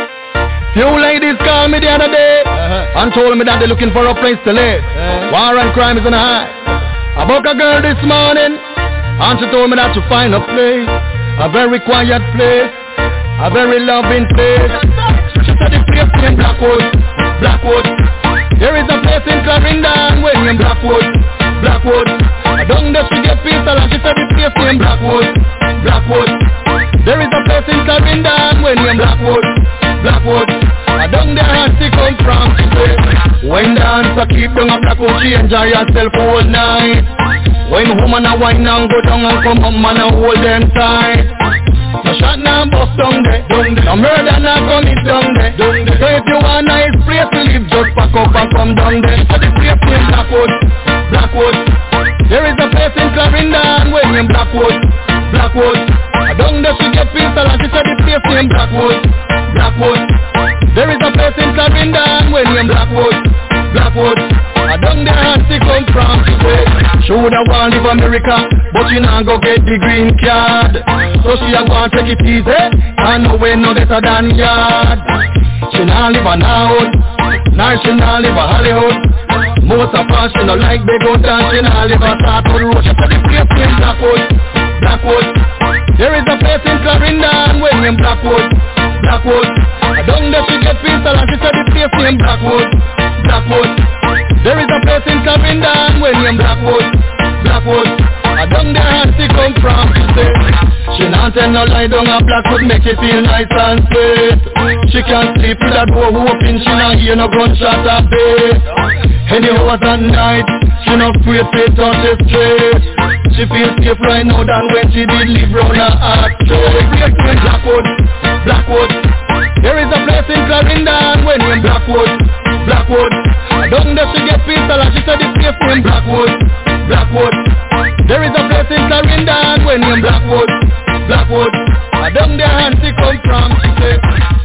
Few ladies called me the other day and told me that they're looking for a place to live. War and crime is in the high. I booked a girl this morning and she told me that to find a place, a very quiet place, a very loving place. She said the place in Blackwood, Blackwood. There is a place in Clarendon way in Blackwood, Blackwood. I don't know she get peace and she said the place in Blackwood, Blackwood. There is a place in Clarendon way in Blackwood, Blackwood. I don't know how she come from today. When dancer keep down a Blackwood, she enjoy herself all night. When woman a wine and go down and come up man a hold them tight. No shot now bust down there, no murder now commit down there. So if you want a nice place to live, just pack up and come down there. So the place in Blackwood, Blackwood. There is a place in Clarendon way in Blackwood, Blackwood. I don't know she get peace and she said the place in Blackwood, Blackwood. There is a place in Clarendon way in Blackwood, Blackwood. I don't know how she come from today. She woulda want live America, but she not go get the green card. So she a go and take it easy, and no way no better than yard. She not live on house, nor she not live a Hollywood. Most of her she no like big out and she not live a Sartor Road. She said the place in Blackwood, Blackwood. There is a place in Clarendon way in Blackwood, Blackwood. I don't know she get peace and she said the place in Blackwood, Blackwood. There is a place in Clarendon way in Blackwood, Blackwood. I don't know how she come from today. She not tell no lie down a Blackwood make it feel nice and sweet. She can't sleep with that door open, she not hear no gunshot a bit. Any hours and night, she not afraid to touch the street. She feels safe right now than when she did live round her heart. Blackwood, Blackwood. There is a place in Clarendon when in Blackwood, Blackwood. I don't know she get peace and she said the place in Blackwood, Blackwood. There is a place in Clarendon when in Blackwood, Blackwood. I don't know how she come from today.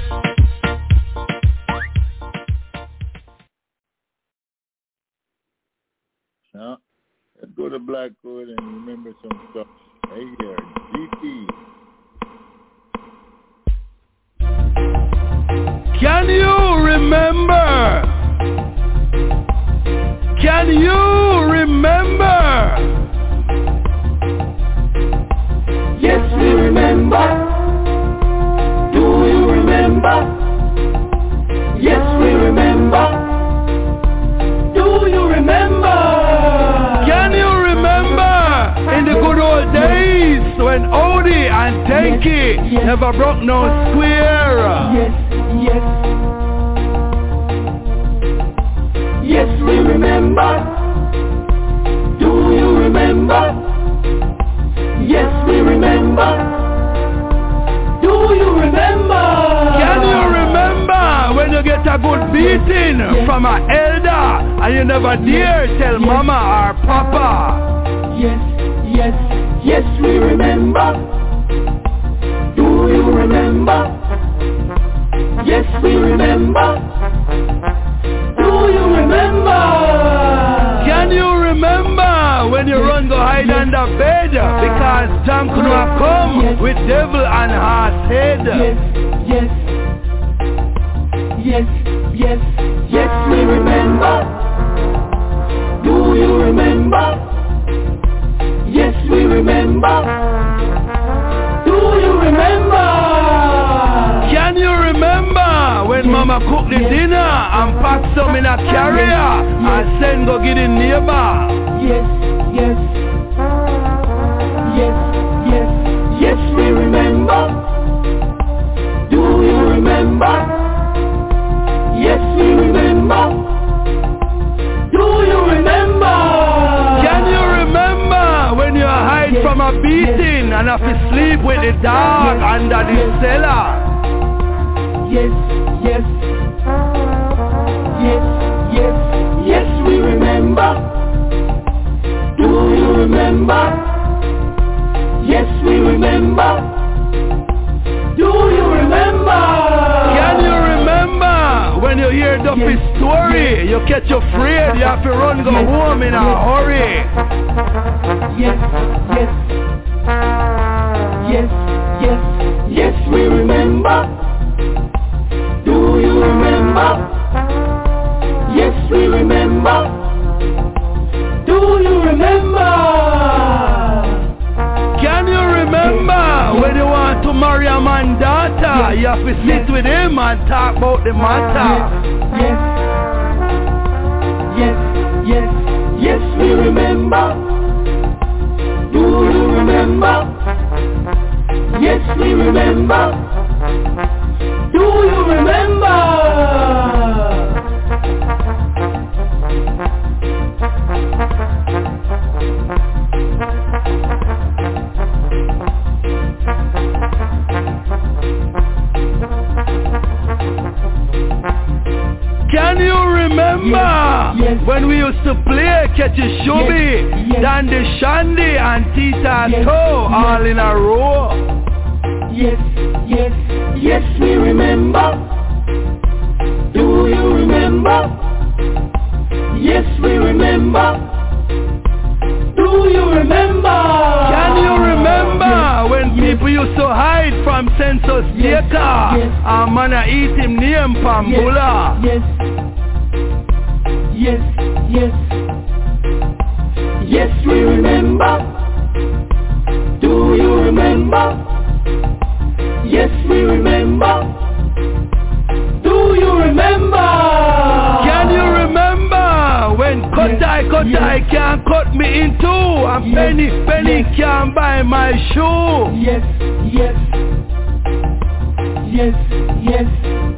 Now, let's go to Blackwood and remember some stuff. Hey here, GP. Can you remember? Can you remember? Yes, we remember. Do you remember? Yes, we remember. Do you remember? Can you remember in the good old days when Odie and Tenky never broke no square? Yes. Yes, we remember. Do you remember? Yes, we remember. Do you remember? Can you remember when you get a good beating from an elder and you never dare tell mama or papa? Yes, we remember. Do you remember? Yes, we remember. Do you remember? Can you remember when you run go hide under bed because Tom could have come with devil and horse head? Yes, we remember. Do you remember? Yes, we remember. Do you remember? Can you remember when mama cook the dinner and pack some in a carrier and send go get the neighbor? Yes, we remember. Do you remember? Yes, we remember. Do you remember? Can you remember when you hide from a beating and have to sleep with the dog under the cellar? Yes, we remember. Do you remember? Yes, we remember. Do you remember? Can you remember when you you hear Duffy's story, you catch your afraid, you have to run, go home in a hurry. Yes, yes. Yes, yes, yes, we remember. Do you remember? Yes, we remember. Do you remember? Can you remember when you want to marry a man's daughter? You have to sit with him and talk about the matter. Yes, yes, yes, yes, we remember. Do you remember? Yes, we remember. Do you remember? Can you remember when we used to play Catch a Shubi, Dandy Shandy and Tita Toe all in a row? Yes, yes, yes, we remember. Do you remember? Yes, we remember. Do you remember? Can you remember when people used to hide from census taker? A man a eat him name Pambula. Yes, yes, yes, yes, we remember. Do you remember? Yes, we remember. Do you remember? Can you remember when Kotai can't cut me in two and Penny can't buy my shoe? Yes, yes, yes, yes,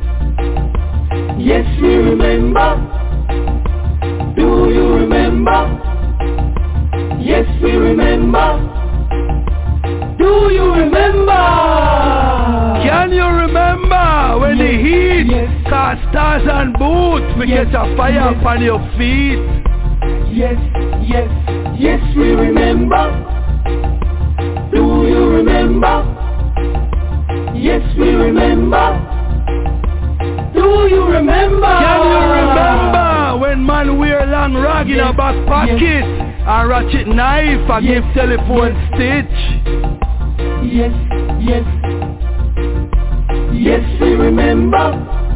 yes, we remember. Do you remember? Yes, we remember. Do you remember? Can you remember when the heat cast stars and boots we get a fire upon your feet? Yes, yes, yes, we remember. Do you remember? Yes, we remember. Do you remember? Can you remember when man wear long rag in a back pocket and ratchet knife and give telephone stitch? Yes, yes, yes, we remember.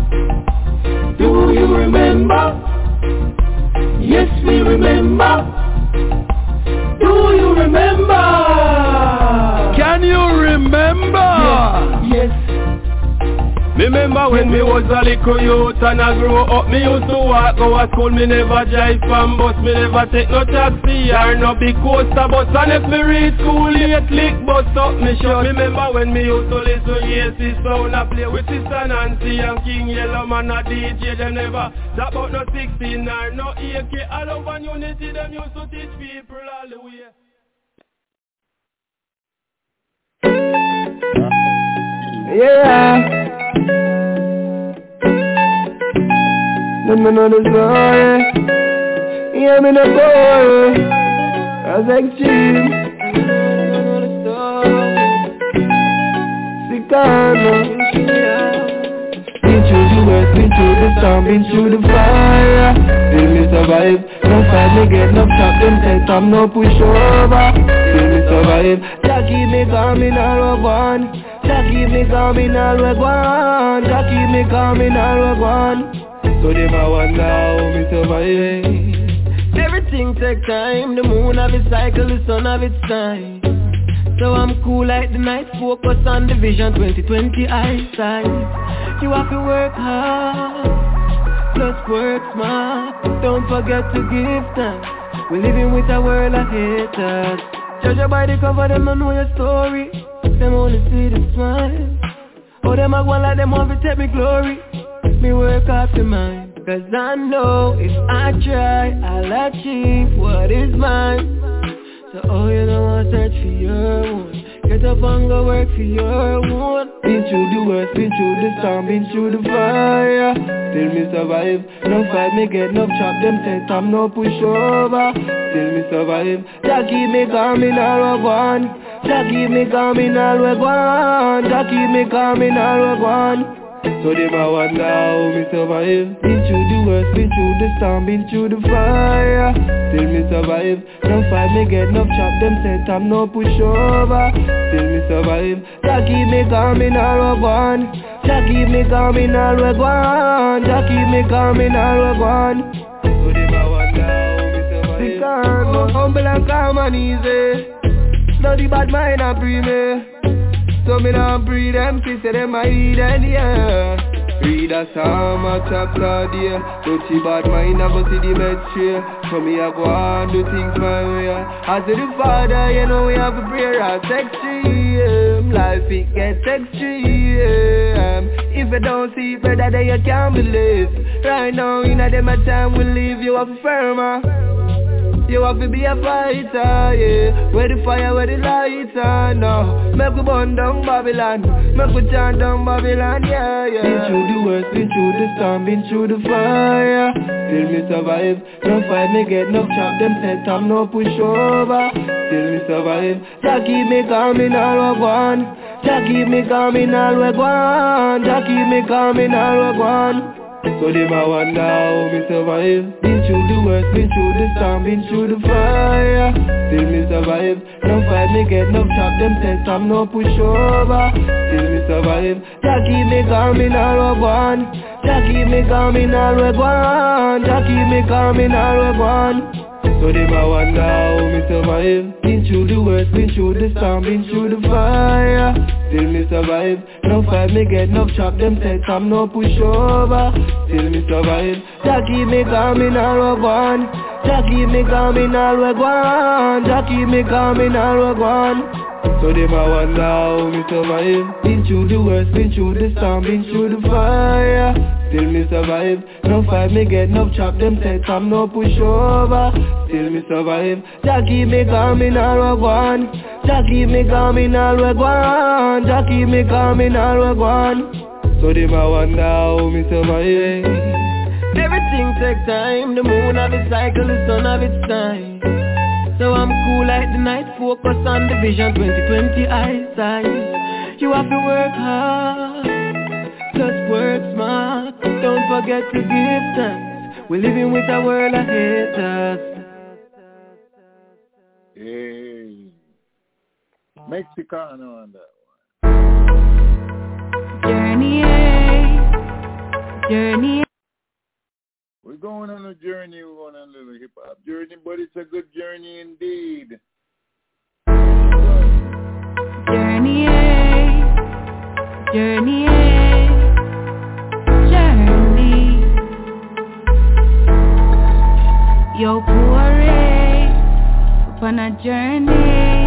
Do you remember? Yes, we remember. Do you remember? Can you remember? Yes, Remember when me was a little youth and I grew up, me used to walk go to school, me never drive from bus, me never take no taxi or no big coaster bus. And if me reach school late, lick bus up me shut. Remember when me used to listen Yeezy sound and play with Sister Nancy and King Yellow Man a DJ. Them never talk about no 16 or no AK. All over unity, them used to teach people all the way. Yeah. Let me know the story. Yeah, me the boy. That's extreme. Sicano. Been through the worst, been through the storm, been through the fire. Still me survive. No fight me get no chop, them test I'm no pushover. Still me survive. Jah keep me calm in all one. Jah keep me calm in all one. Jah keep me calm in all one. So them I wonder how me survive. Everything take time. The moon have its cycle, the sun have its time. So I'm cool like the night, focus on the vision 2020 eyesight. You have to work hard, plus work smart. Don't forget to give thanks. We're living with a world of haters. Judge you by the cover, them don't know your story. Them only see the smile. Oh, them a go like them want to take me glory. Me work off the mind, cause I know if I try, I'll achieve what is mine. So oh, you don't want to search for your own. Get up and go work for your own. Been through the worst, been through the storm, been through the fire. Still me survive. No fight me get no chop, them set I'm no pushover. Still me survive. Jah keep me calm in all one. Jah keep me calm in all one. Jah keep me calm in all one. So them I wonder how me survive. Been through the worst, been through the storm, been through the fire. Still me survive. No fight me get no chop, them set I'm no push over. Still me survive. Jah keep me calm in a rogue one. Jah keep me calm in a rogue one. Jah keep me calm in a rogue one. So them I wonder how me survive. Because humble and calm and easy. Now the bad mind a free me. So me not breathe them, kiss them I eat and yeah. Read a psalm a chapter there. Don't see bad mind a go see the med straight. So me a go on do things my way. As to the Father, you know we have a prayer at extreme. Life it gets extreme. If you don't see better then you can't believe. Right now in a them a time we live, you have a firmer. You have to be a fighter, yeah. Where the fire, where the lighter, no. Make we burn down Babylon. Make we chant down Babylon, yeah, yeah. Been through the worst, been through the storm, been through the fire. Still me survive. No fight me get no chop, them set I'm no push over. Still me survive. Jah keep me calm in a rogue one. Jah keep me calm in a rogue one. Jah keep me calm in a rogue one. So them I wonder how me survive. Been through the worst, been through the storm, been through the fire. Still me survive. No fight me get no chop, them set I'm no push over. Still me survive. Jah keep me calm in a rogue one. Jah keep me calm in a rogue one. Jah keep me calm in a rogue one. So them I wonder how me survive. Been through the worst, been through the storm, been through the fire. Still me survive. No fight me get no chop, them set I'm no push over. Still me survive. Jah keep me calm in a rogue one. Jah keep me calm in a rogue one. Jah keep me calm in a rogue one. So them I wonder how me survive. Been through the worst, been through the storm, been through the fire. Still me survive. No fight me get no chop, them set I'm no push over. Still me survive. Jah keep me calm in a rogue one. Jah keep me calm in a rogue one. Jah keep me calm in a rogue one. So them I wonder how me survive. Everything takes time. The moon have its cycle, the sun have its time. So I'm cool like the night, focus on the vision 2020 eyesight. You have to work hard, plus work smart. Don't forget to give thanks. We're living with a world of haters. Hey, Mexicano on that one. Journey. We're going on a journey, we're going on a little hip-hop journey, but it's a good journey indeed. Journey. Yo, poor upon a journey.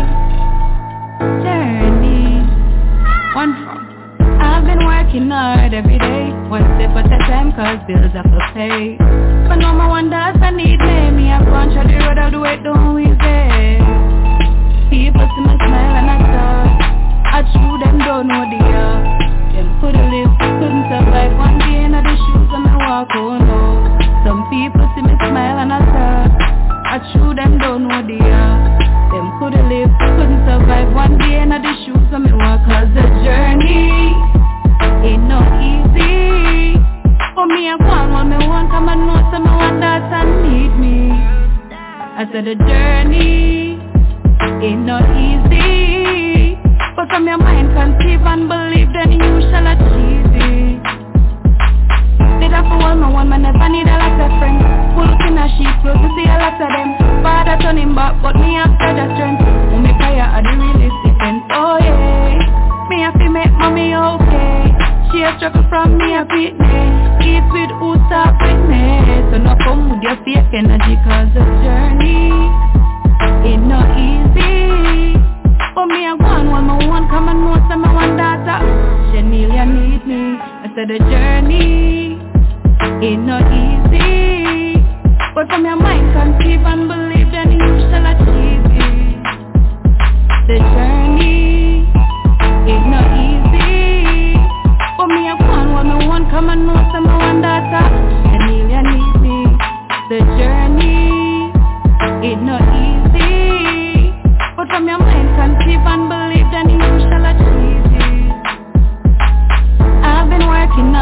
One from. I've been working hard every day, one step at a time, cause bills have to pay. But no more wonders I need me I've gone through the road all the way down with it. People see me smile and I talk. I true them don't know the art. Them couldn't live, couldn't survive one day in the shoes and I walk, oh no. Some people see me smile and I talk. I true them don't know the art. Them couldn't live, couldn't survive one day in the shoes and I walk. Cause the journey ain't no easy. For me I want me want, come and know some me want that and need me. I said the journey ain't no easy. But from your mind conceive and believe, then you shall achieve it. Did I for all my one, man never need a lot of friends. Full in a sheep clothes, you see a lot of them. Father turn him back, but me after the strength. When me fire are the realest defense, oh yeah. Me have to make mommy okay. She a struggle from me a fitness. Eat with who start with me. So no come with your fake energy, cause the journey ain't no easy. But me a one my one come and know some my one daughter. Chanel need me. I said the journey ain't no easy. But from your mind conceive and believe, then you shall achieve it. The journey ain't no easy. But me a one come and know some my one daughter. Chanel need me. The journey ain't no easy. But from your mind conceive and believe, then you shall achieve it. I've been working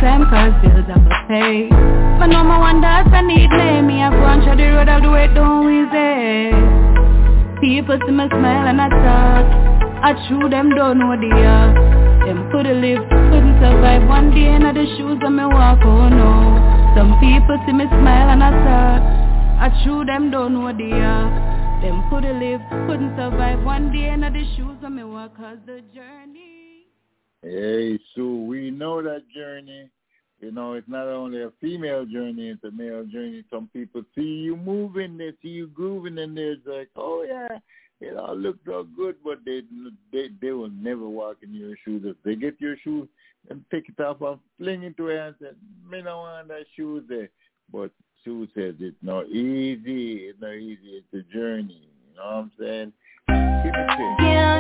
time cause bills have to pay. But no more wonder if I need me a branch of the road of the way don't easy. People see me smile and I talk. I true them don't know the them couldn't live, couldn't survive one day in the shoes of me walk, oh no. Some people see me smile and I talk. I true them don't know the them couldn't live, couldn't survive one day in the shoes of me walk cause the journey. Hey, Sue, we know that journey. You know, it's not only a female journey, it's a male journey. Some people see you moving, they see you grooving, and they're like, oh, yeah, it all looks all good, but they will never walk in your shoes. If they get your shoes and pick it up and fling it away and say, me no want that shoes there. But Sue says it's not easy. It's not easy. It's a journey. You know what I'm saying? Keep it safe. Yeah.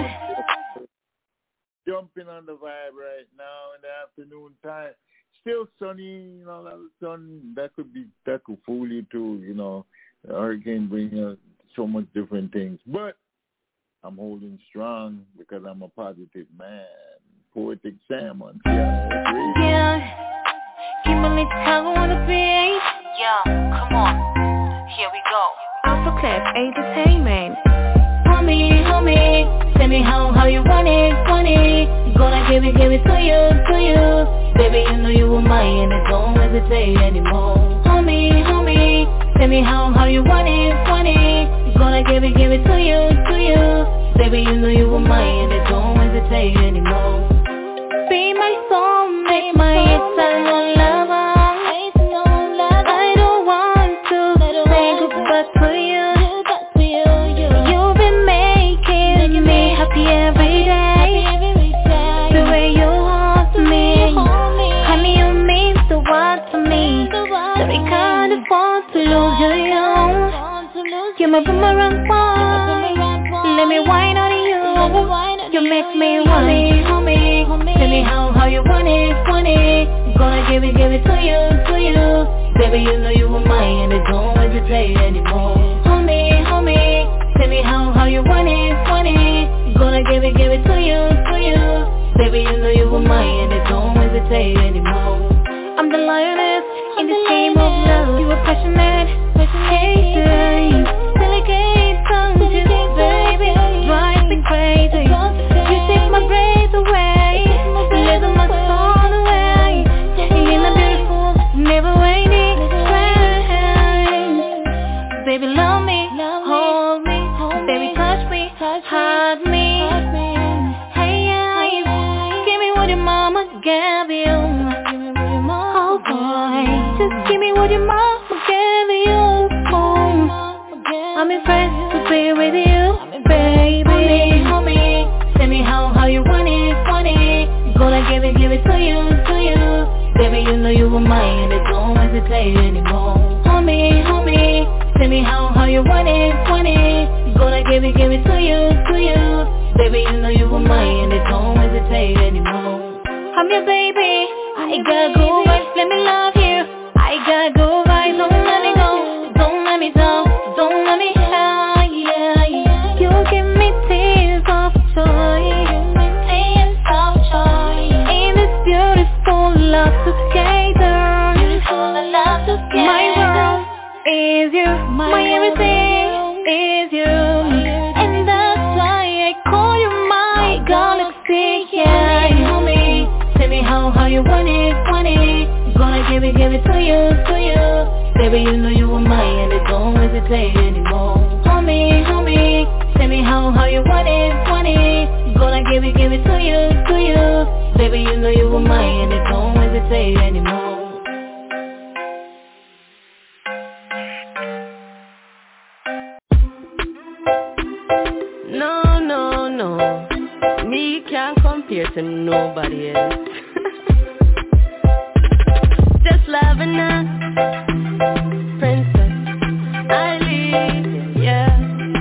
Jumping on the vibe right now in the afternoon time. Still sunny, you know, that sun that could fool you too, you know. The hurricane brings so much different things. But I'm holding strong because I'm a positive man. Poetic Sam on Yeah. Give me the time I wanna be. Yeah, come on. Here we go. Alpha Clef Entertainment. Homie, tell me how you want it. Gonna give it to you. Baby, you know you were mine and don't hesitate anymore. Homie, tell me how you want it. Gonna give it to you. Baby, you know you were mine and don't hesitate anymore. Be my soulmate, my eternal lover. I don't want to say goodbye to you. You've been making me happy every day. The way you hold me, honey, you mean so much to me. That we can't afford to lose you. You're my boomerang phone. Let me whine on you. You make me want it. Tell me how you want it. Gonna give it to you. Baby, you know you were mine and don't hesitate anymore. Homie, tell me how you want it. Gonna give it to you. Baby, you know you were mine and don't hesitate anymore. I'm the lioness in this game of love. You were passionate, hey, delicate tongue, baby, drive me crazy. You take my breath away, let my soul away. In a beautiful, never waiting strange. Baby, love me, hold me, baby, touch me, hug me. Hey, give me what your mama gave you. Oh boy, just give me what your mama gave you. I'm impressed to be with you, baby. Homie, tell me how you want it. Gonna give it to you. Baby, you know you were mine and don't hesitate anymore. Homie, tell me how you want it. Gonna give it to you. Baby, you know you were mine and don't hesitate anymore. I'm your baby, I gotta go right, let me love you. I gotta go right, don't let me go, don't let me down, don't let me high, yeah. You give me tears of joy, in this beautiful love together. My world is you, my everything is you, and that's why I call you my galaxy, yeah. Tell me how you want it. Gonna give it to you. Baby, you know you were mine and don't hesitate anymore. Homie, tell me how you want it. Gonna give it to you. Baby, you know you were mine and don't hesitate anymore. No, me can't compare to nobody else. Just loving her, princess, I live, yeah.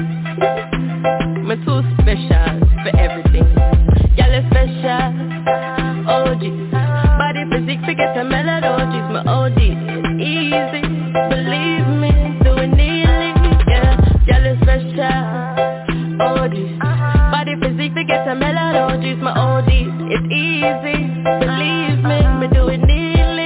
Me too special for everything. Y'all is special, OG. Body physique, forget the melodies, my OD. It's easy, believe me, doing it, yeah. Y'all is special, OG. Body physique, forget the melodies, my OD. It's easy, believe me, do it nearly.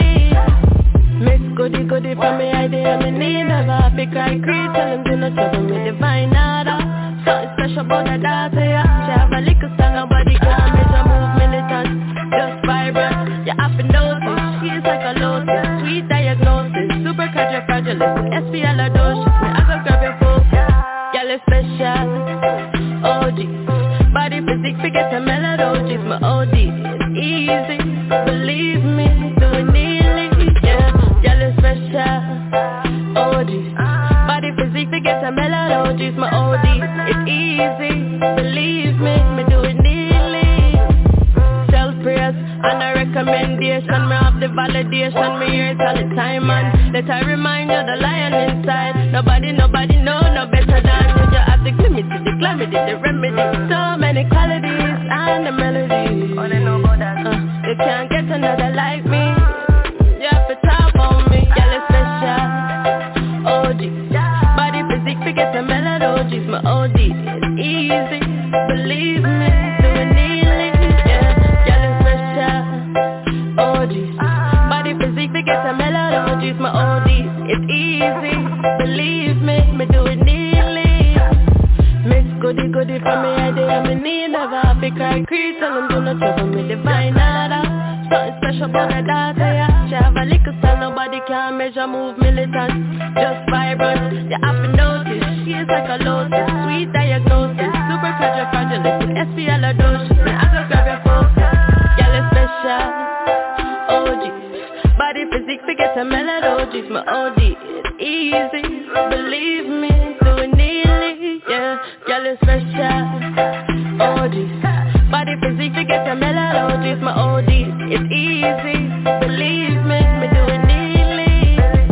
never have to cry, creep. Tell him do not trouble me, divine order. Something special about that daughter, yeah. She have a little song, nobody can measure, move militant, just vibrant. You have to notice, she's like a lotus, sweet diagnosis, super califragilistic, espialidocious. Me I go grab your phone, girl is special, OG. Body physique, forget the melodies, my OD. It's easy, believe me, do it nearly, yeah. Girl is special, OG. Body physique, forget the melodies, my OD. It's easy, believe me do it nearly. Self-praise and a recommendation. Me have the validation, me hear it all the time, man. Let I remind you the lion inside. Nobody know no better than you. You have the climate, the calamity, the remedy. So many qualities and the melody. Oh, they know about that. You can't get another like me. You have to top on me. Girl is special, OG. Body physique, forget the melodies, my OD. It's easy, believe me, do it nearly, yeah. Girl is special, OG. Body physique, forget the melodies, my OD. It's easy, believe me do it nearly. Miss goody for me, I day, I'm in need. Never have to cry, creep. Tell them do not trouble me, divine order. Something special about that daughter, yeah. She have a little style, nobody can measure, move militant, just vibrant. You have to notice, she is like a lotus, sweet diagnosis, super califragilistic, espialidocious. Me I go grab your phone, girl is special, OG. Body physique, forget the melodies, my OD. It's easy, believe me, do it nearly, yeah. Girl is special, OG. Body physique, forget the melodies, my OD. It's easy, believe me do it nearly.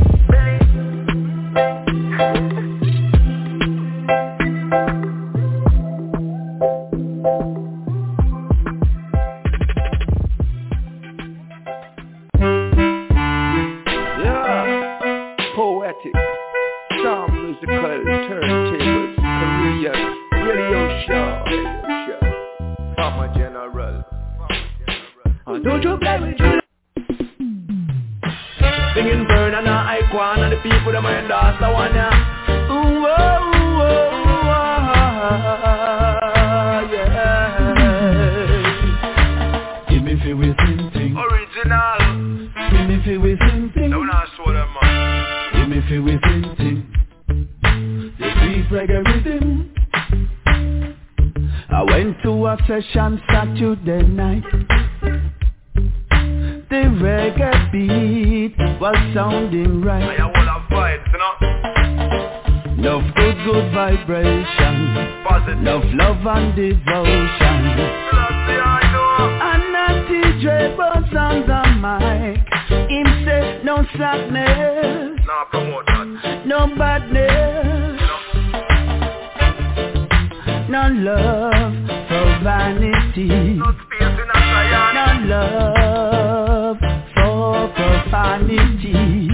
Yeah, poetic, sound musical, turntables, careers, radio show. Farmer General. Don't you play with you. Singing burn and I icon and the people that my endorse I want ya. Ooh, oh, yeah. Give me feel with something original. Give me feel with something. Don't ask for them, man. Give me feel with something. The sweet reggae rhythm. I went to a session Saturday night. The reggae beat was sounding right. I want a vibe, you know. Love good vibration. Positive. Love and devotion. And a DJ buzz on the mic. Him says no sadness. Nah, promote that. No badness. No love for vanity. No space in a giant. No love for profanity.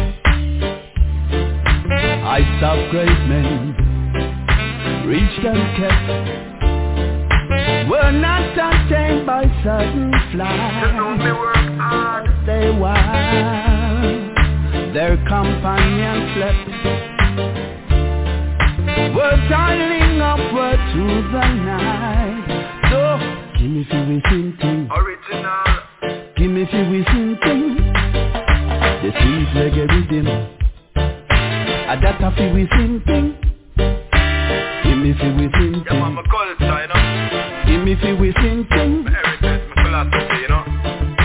I saw great men reached and kept, were not contained by certain flies. They while their companions slept, were toiling upward to the night. So, give me feel we thinking original. Give me feel we thinking the sweet reggae rhythm. A that feel we thinking. Give me feel we thinking. Yeah, man, my culture, you know. Give me feel we thinking. My heritage, my philosophy, you know.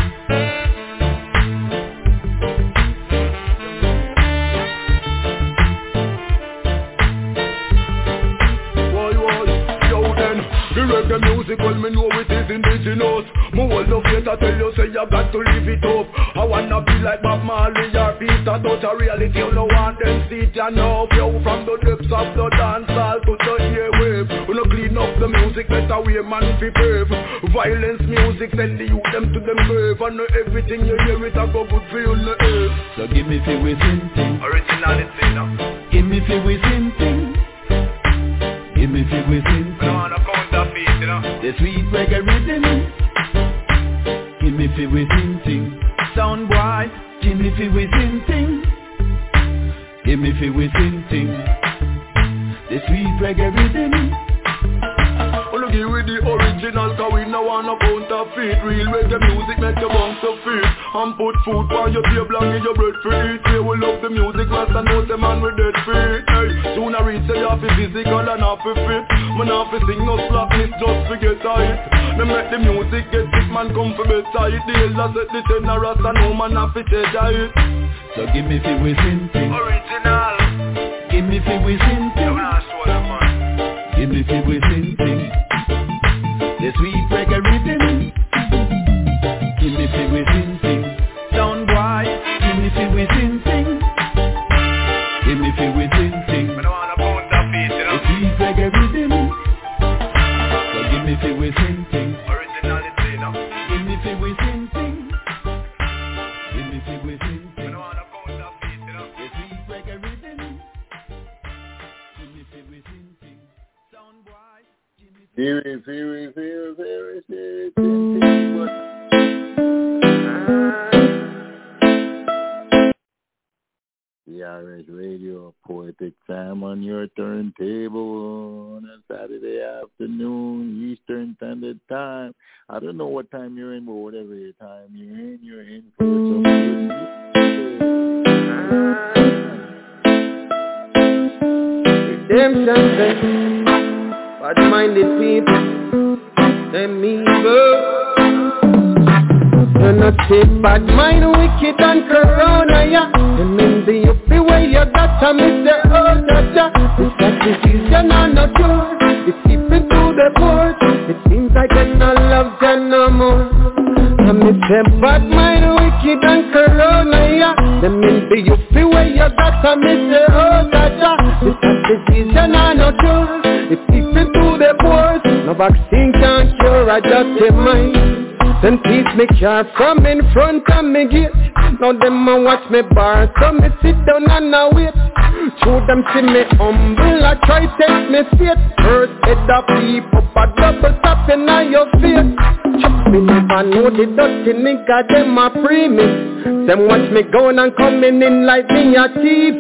Reggae music, well me know it is indigenous. More love later tell you say you got to live it up. I wanna be like Bob Marley or Peter Tosh. A reality you don't want them see it and know. Yo, from the depths of the dance hall to the airwave. We no clean up the music, better way man fi brave. Violence music send the youth them to them grave. And everything you hear it a go good for you in the earth. So give me feel with something originality now. Give me feel with something. Give me feel with something. The sweet reggae rhythm. Give me feel with something. Sound boy. Give me feel with something. Give me feel we sing ting. The sweet reggae rhythm. Wanna give with the original, cause we no want no counterfeit. Real reggae music make you bounce to feet. And put food on your table and give your bread for eat. Yeah, we love the music, master knows the man with dead feet. Hey, soon I reach say you have to physical and have to fit. Man have to sing no slackness, just forget it. They make the music get sick, man come for better it. The elders set the tenor, rasta no man have to treasure it. So give me feel we sing ting. Original. Give me feel we sing ting. Give me feel we sing ting. The sweet reggae rhythm. Give me feel we sing ting. Sound boy. Give me feel we sing ting. Give me feel we sing ting. The sweet reggae rhythm. So give me feel we sing ting. Originality, no? Give me feel we sing ting. Give me feel we sing ting. The sweet reggae rhythm. Give me feel we sing ting. Sound boy. CRS Radio, Poetic Time on your turntable on a Saturday afternoon, Eastern Standard Time. I don't know what time you're in, but whatever your time you're in for some good music. Redemption, bad-minded people, them evil. You not say bad mind, wicked and corona, yeah. And in the uppy way you got to miss the old ja. It's that disease you're not cure. It's seeping through the pores. It seems like you're not loved no more. I miss the bad mind, wicked and corona, yeah. And in the uppy way you got to miss the old ja. It's that disease you're not cure. It's seeping through the pores. No vaccine can cure, I just a mind. Then peace me car from in front of me gate. Now them a watch me bar, so me sit down and I wait. Through them see me humble, I try take me faith. First head up, keep up a double tap in your face. Me never know the dirty nigga, them a premise. Them watch me going and coming in like me a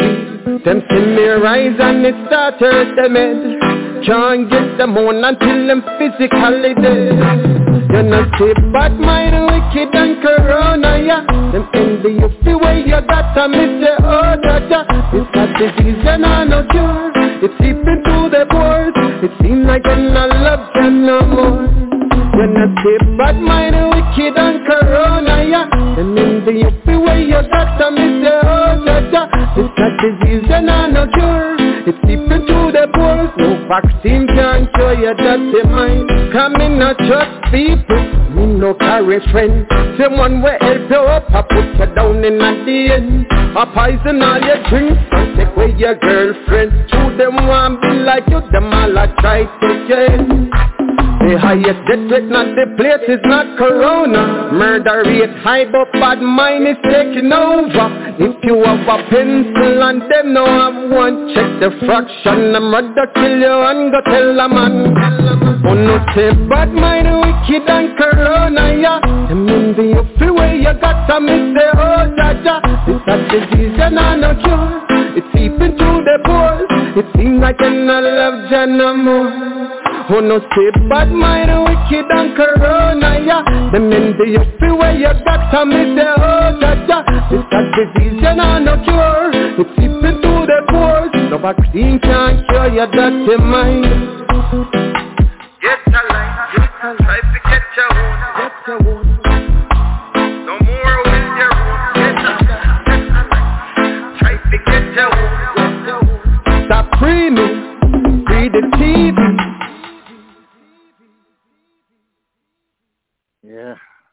TV. Them see me rise and it start hurt them head. Can't get them on until them physically dead. You not say bad mind, wicked and corona, yeah. Them envy you the way you got to miss the order, ja. It's that disease and no cure. It's seeping through the pores. It seems like you're not loved no more. You not say bad mind, wicked and corona, yeah. Them envy you the way you got to miss the order, ja. It's that disease and no cure. It's seeping through the pores. No vaccine can cure your dirty mind. Come in a trust people, me no carry friend. Someone will help you up, I put you down in at the end. I poison all your drinks and take away your girlfriend. To them want be like you, them all I try to get. The highest death rate, not the place is not corona. Murder rate high, but bad mind is taking over. If you have a pencil and them no have one, check the fraction. I'm rather kill you and go tell a man. Oh no, say bad mind, wicked and corona, yeah. And in the free way you got to miss the old ja. It's a disease and no cure. It's seeping through the pores. It seems like you're not loved no more. Oh no, say bad mind, wicked and corona, yeah. Them in the free way you got to miss the old ja. It's a disease and no cure. It's seeping through the pores. No vaccine can cure your dirty mind. Get a life, try to get your own. No more with your own. Get a life, try to get your own. Stop dreaming, read the TV. Yeah.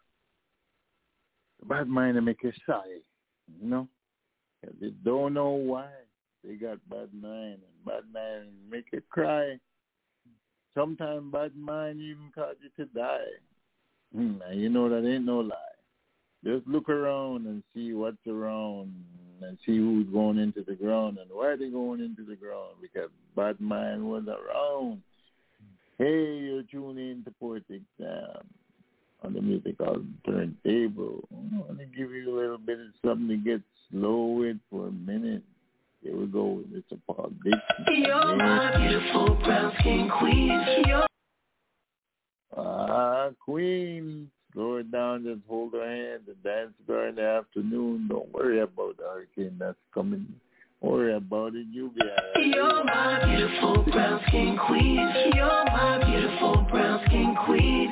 Bad mind to make you shy, you know? They don't know why they got bad mind. And bad mind make you cry. Sometimes bad mind even cause you to die. And you know that ain't no lie. Just look around and see what's around and see who's going into the ground and why they going into the ground, because bad mind was around. Hey, you're tuning in to Poetic Time on the musical turntable. I want to give you a little bit of something to get slow with for a minute. Here we go with Mr. Paul Dixon. You're my beautiful brown skin queen. Queen, slow it down, just hold her hand and dance with her in the afternoon. Don't worry about the hurricane that's coming. Worry about it, you'll be alright. You're my beautiful brown skin queen. You're my beautiful brown skin queen.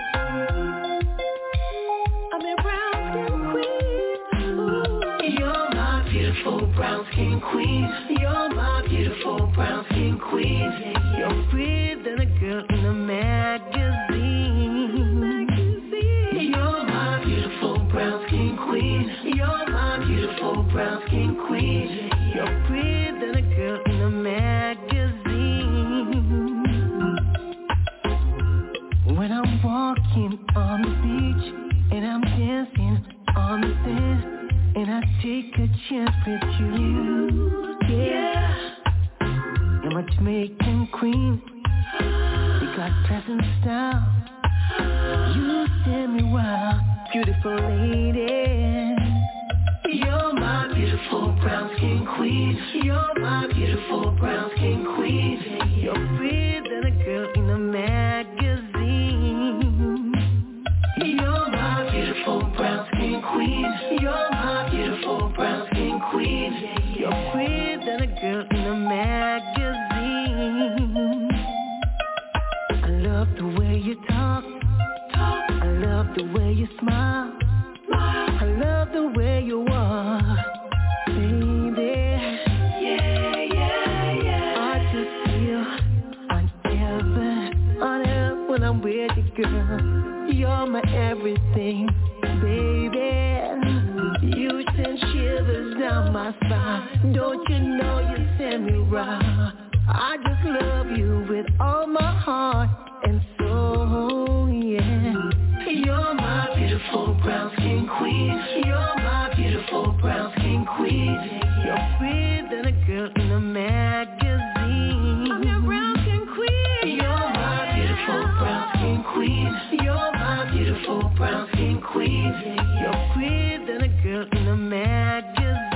I'm your brown skin queen. Ooh. You're my beautiful brown skin queen. You're my beautiful brown skin queen. You're free than a girl in a magazine. You're my beautiful brown skin queen. You're my beautiful brown skin queen. You're prettier than a girl in a magazine. When I'm walking on the beach and I'm dancing on the sand and I take a chance with you, yeah. You're my Jamaican queen. You got present style. You send me wild, beautiful lady. You're my beautiful brown skin queen. You're my beautiful brown skin queen. You're prettier than a girl in a magazine. You're my beautiful brown skin queen. You're my beautiful brown skin queen. You're prettier than a girl in a magazine. I love the way you talk. I love the way you smile. I love the way you walk, baby. Yeah, yeah, yeah. I just feel on earth when I'm with you, girl. You're my everything, baby. You send shivers down my spine. Don't you know you send me round? I just love you with all my heart and soul, yeah. You're my beautiful brown skin queen. You're my beautiful brown skin queen. You're prettier than a girl in a magazine. I'm your brown skin queen. You're my beautiful brown skin queen. You're my beautiful brown skin queen. You're prettier than a girl in a magazine.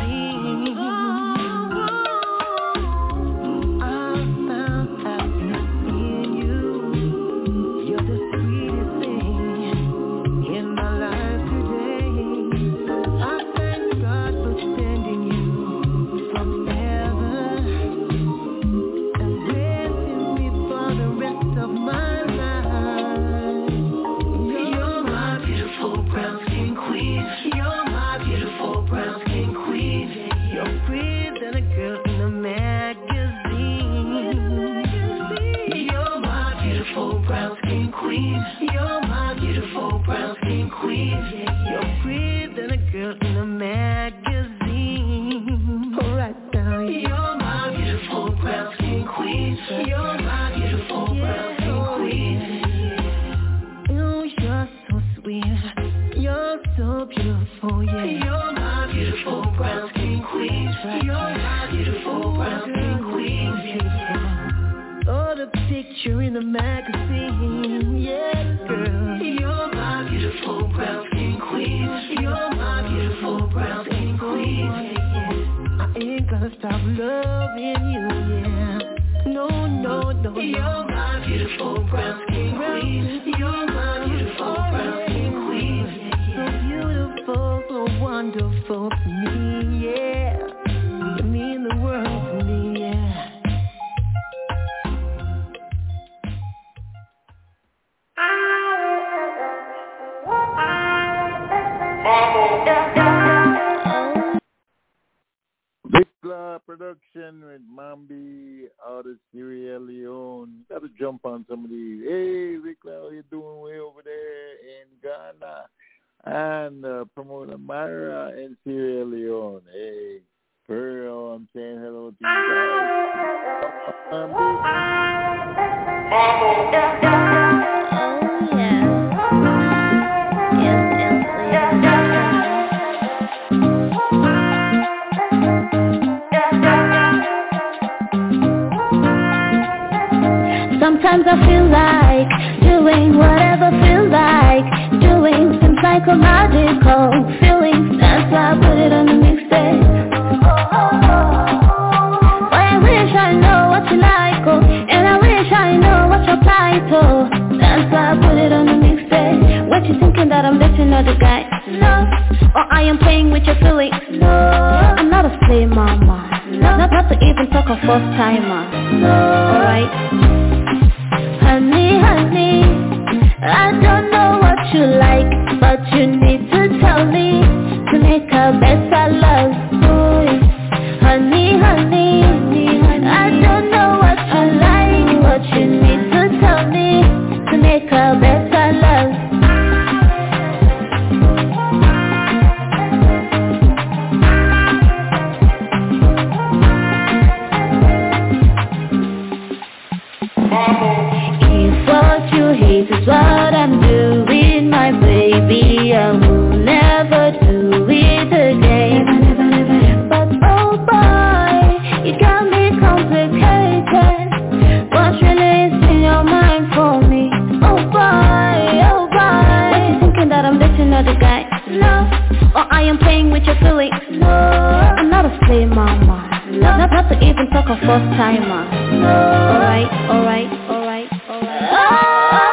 You're my beautiful brown skin queen. You're prettier than a girl in a magazine. Right now, you're my beautiful brown skin queen. You're my beautiful brown skin queen. Oh, you're so sweet. You're so beautiful, yeah. You're my beautiful brown skin queen. You're my beautiful brown skin queen. Oh, the picture in the magazine, yeah, girl. You're my beautiful brown skin queen. You're my beautiful brown skin queen. I ain't gonna stop loving you, yeah. No, no, no. You're my beautiful brown skin queen. You're my beautiful brown skin queen. So beautiful, so wonderful to me, yeah. You mean the world to me, yeah. Big Claw production with Mambi out of Sierra Leone. Gotta jump on some of these. Hey, Big Claw, how you doing way over there in Ghana? And promoter Myra in Sierra Leone. Hey, Pearl, I'm saying hello to you guys. Sometimes I feel like doing whatever feels like doing some psychological feelings. That's why I put it on the mixtape. it all. That's why I put it on the mixtape. What you thinking that I'm dating other guy? No. Or I am playing with your feelings? No. I'm not a slave mama. No. Not to even talk a first timer. No. Alright. Honey, honey, I don't know what you like, but you need to tell me to make a better love. Boy. Honey, honey, I don't know what you like, but you need to tell me to make a better love. If what you hate is what I'm doing, my baby, I will never do it again. But oh boy, you got me complicated. What really is in your mind for me? Oh boy, what you thinking that I'm dating another guy? No. Or I am playing with your feelings? No. I'm not a slave mama. No. Not to even talk a first timer. No. Alright, alright, alright, alright.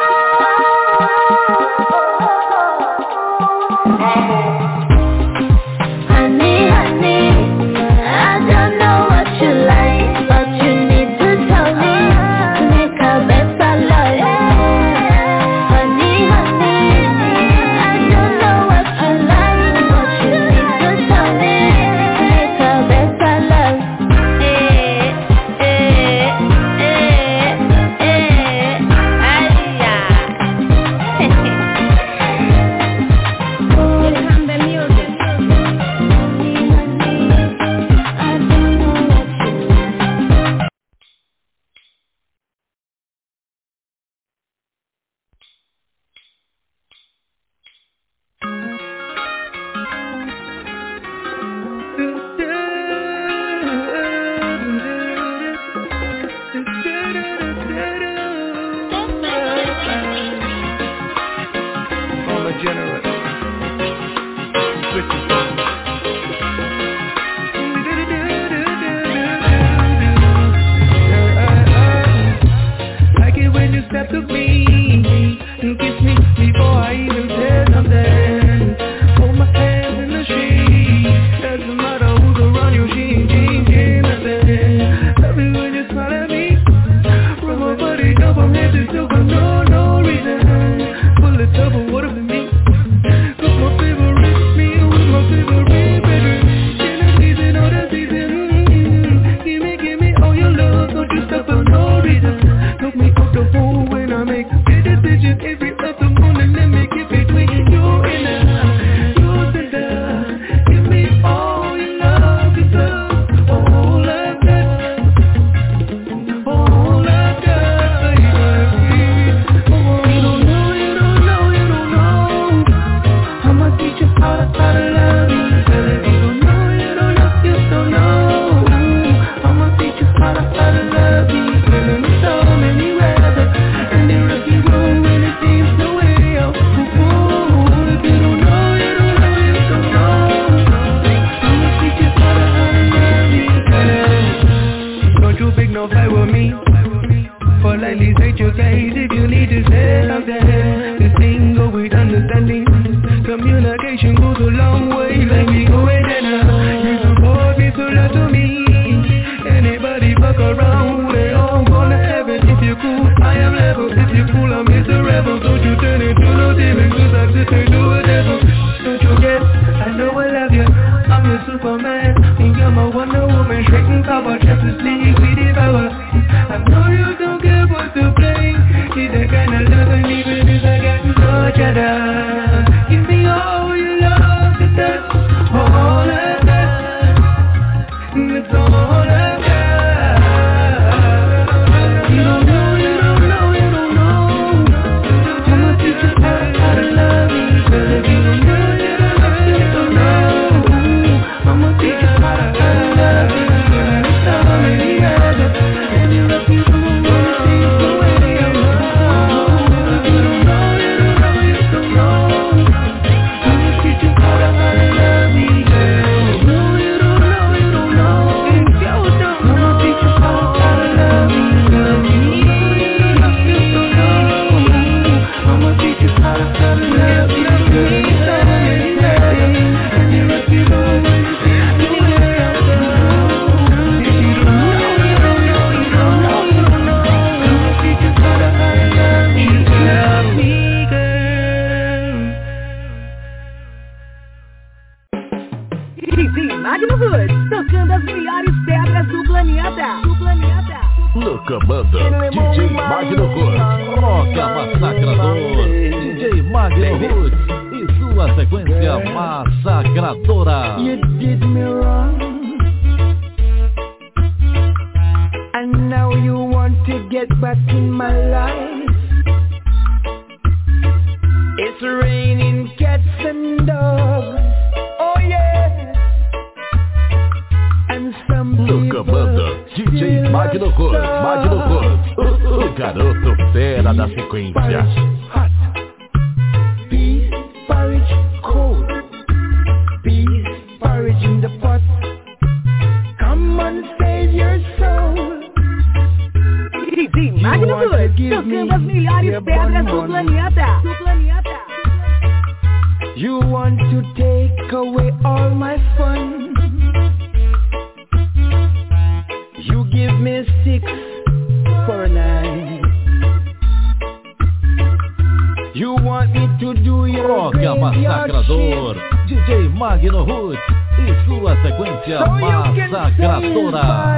Honey, honey, I don't know what you like, but you need to tell me to make a better life. Honey, honey, I don't know what you like, but you need to tell me to make a better life. It's all I got. Locomanda, DJ Magno Roots. Roca Massacrador, DJ Magno Roots. E sua sequência massacradora. You did me wrong, and now you want to get back in my life. It's raining cats and dogs. Oh yeah. And some Locomanda, DJ Magno Roots. Magno Roots, o garoto fera da sequência. Beef porridge cold, beef porridge in the pot. Come on, save your soul. DJ Magno Roots, tocando as melhores pedras do planeta. You want to take away all my fun. You give me 6 for a night. You want me to do your Roca Massacrador, DJ Magno Roots e sua sequência massacradora.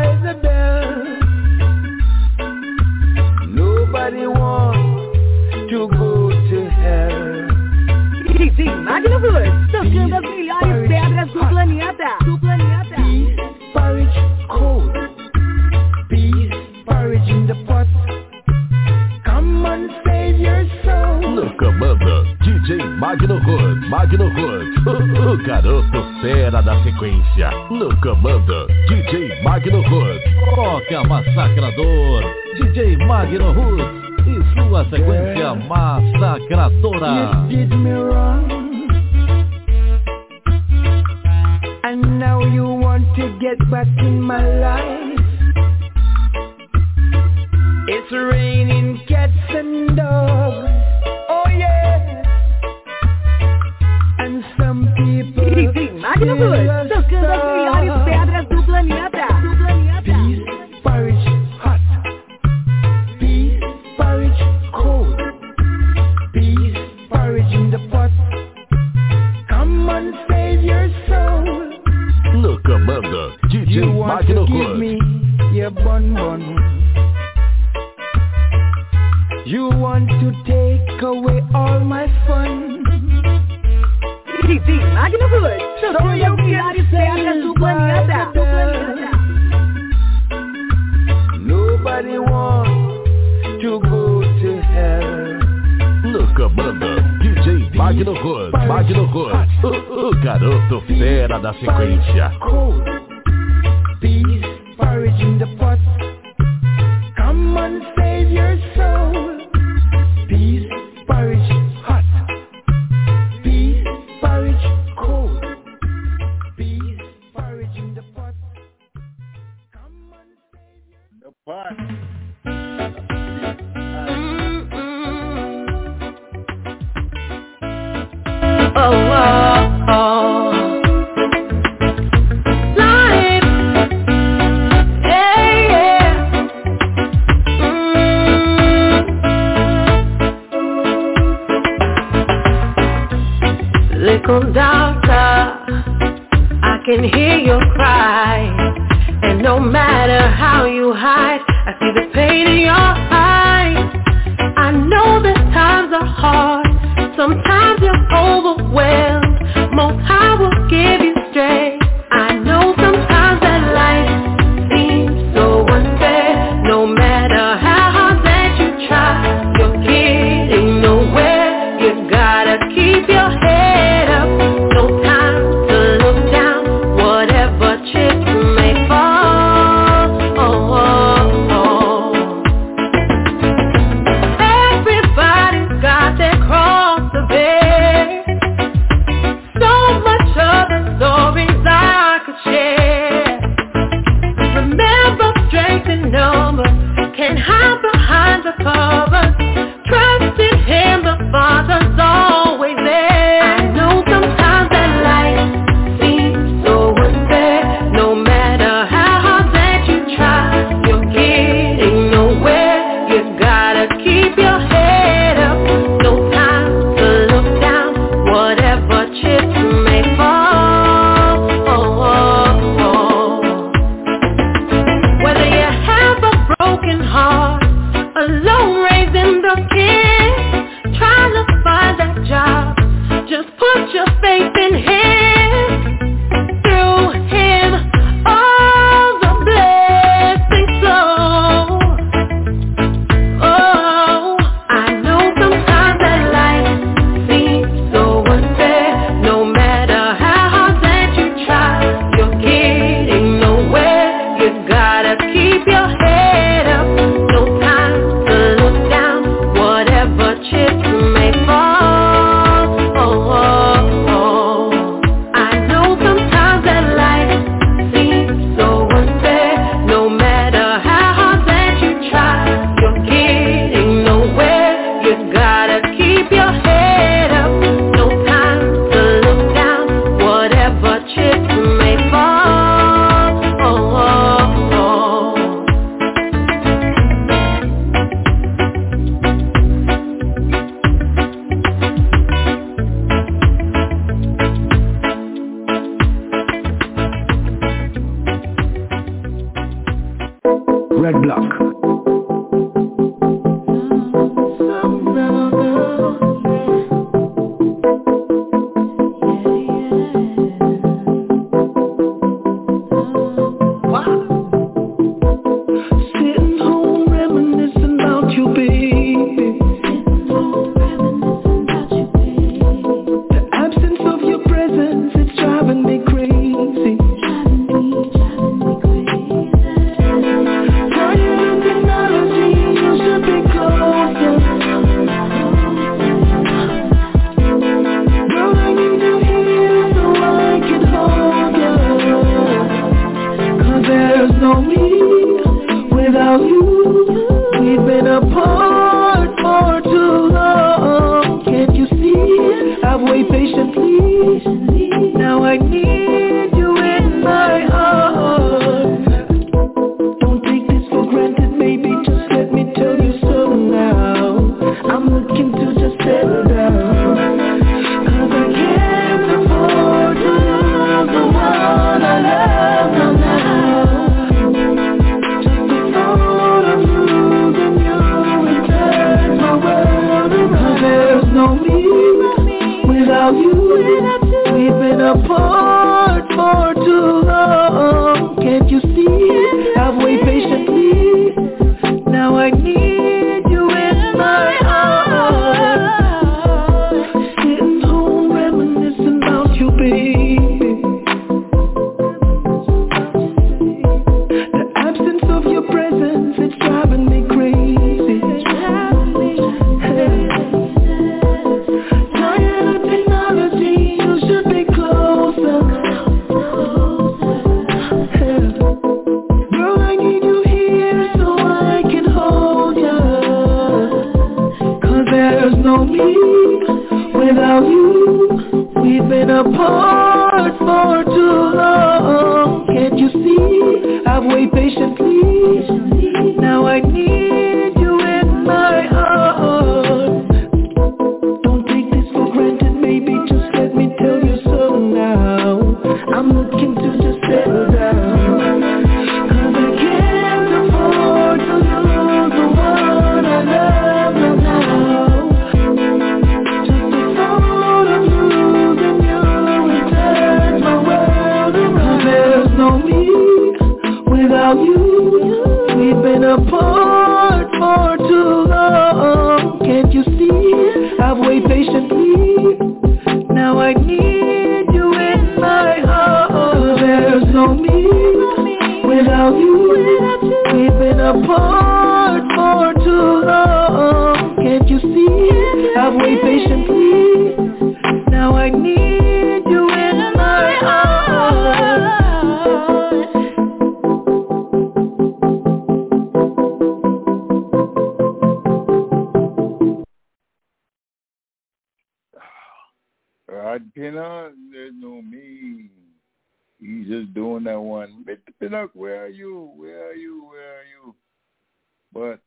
Nobody wants to go to hell. DJ Magno Roots, tocando as melhores pedras do planeta. Beef porridge cold, beef porridge in the pot. Come on, save your soul. Locomanda, DJ Magno Roots. Magno Roots, o garoto fera da sequência. Locomanda, DJ Magno Roots. Roca Massacrador, DJ Magno Roots e sua sequência massacradora. You did me wrong, and now you want to get back in my life. It's raining cats and dogs. Oh yeah. And some people DJ Magno Roots, tocando as melhores pedras do planeta. Beef porridge hot, beef porridge cold, beef porridge in the pot. Come on, save your soul. Locomanda, DJ You want Magno to give me Roots. your bun. You want to take away all my fun. DJ Magno Roots, tocando as melhores pedras do planeta. Nobody wants to go to hell. Locomanda, DJ Magno Roots. Magno Roots, o garoto fera da sequência. Cold, beef porridge in the pot. Come on, save your soul. Beef porridge hot, beef porridge cold, beef porridge in the pot. Come on, save your pot. Little doctor, I can hear your cry, and no matter how you hide, I see the pain in your eyes. I know that times are hard, sometimes you're overwhelmed. Most High will give you strength. I know sometimes that life seems so unfair. No matter how hard that you try, you're getting nowhere. You gotta keep your head up. No time to look down, whatever chips may fall. Everybody's got their cross to bear. So much of the stories I could share. Remember, strength in numbers can hide behind the covers. Trust in Him, the Father's always there. I know sometimes that life seems so unfair. No matter how hard that you try, you're getting nowhere. You gotta keep your head up. No time to look down, whatever chips may fall. Whether you have a broken We've been apart for too long. Can't you see? I've waited patiently. Now I need you in my heart. Don't take this for granted, baby. Just let me tell you so now. I'm looking to just settle down. 'Cause I can't afford to lose the one I love now. Just the thought of losing you, it turns my world around. 'Cause there's no me without you. We've been apart for too long. Can't you see? I've waited patiently. Now I need you in my heart. Sitting home reminiscing about you, baby. The absence of your presence, it's driving me crazy. Tired of technology, you should be closer. Girl, I need you here so I can hold ya. 'Cause there's no me without you. We've been apart for too long. Can't you see? I've waited patiently. Now I need you in my heart. Don't take this for granted, baby. Just let me tell you so now. I'm looking to just settle down. 'Cause I can't afford to lose the one I love now. Just the thought of losing you, it turns my world around. 'Cause there's no me without you. We've been apart for too long. Can't you see? I've waited patiently. Now I need you in my heart. 'Cause there's no me without you. We've been apart for too long. Can't you see? I've waited patiently. Now I need you in my heart. Rod Pinnock, there's no me. He's just doing that one. But Pinnock, where are you? Where are you? Where are you? But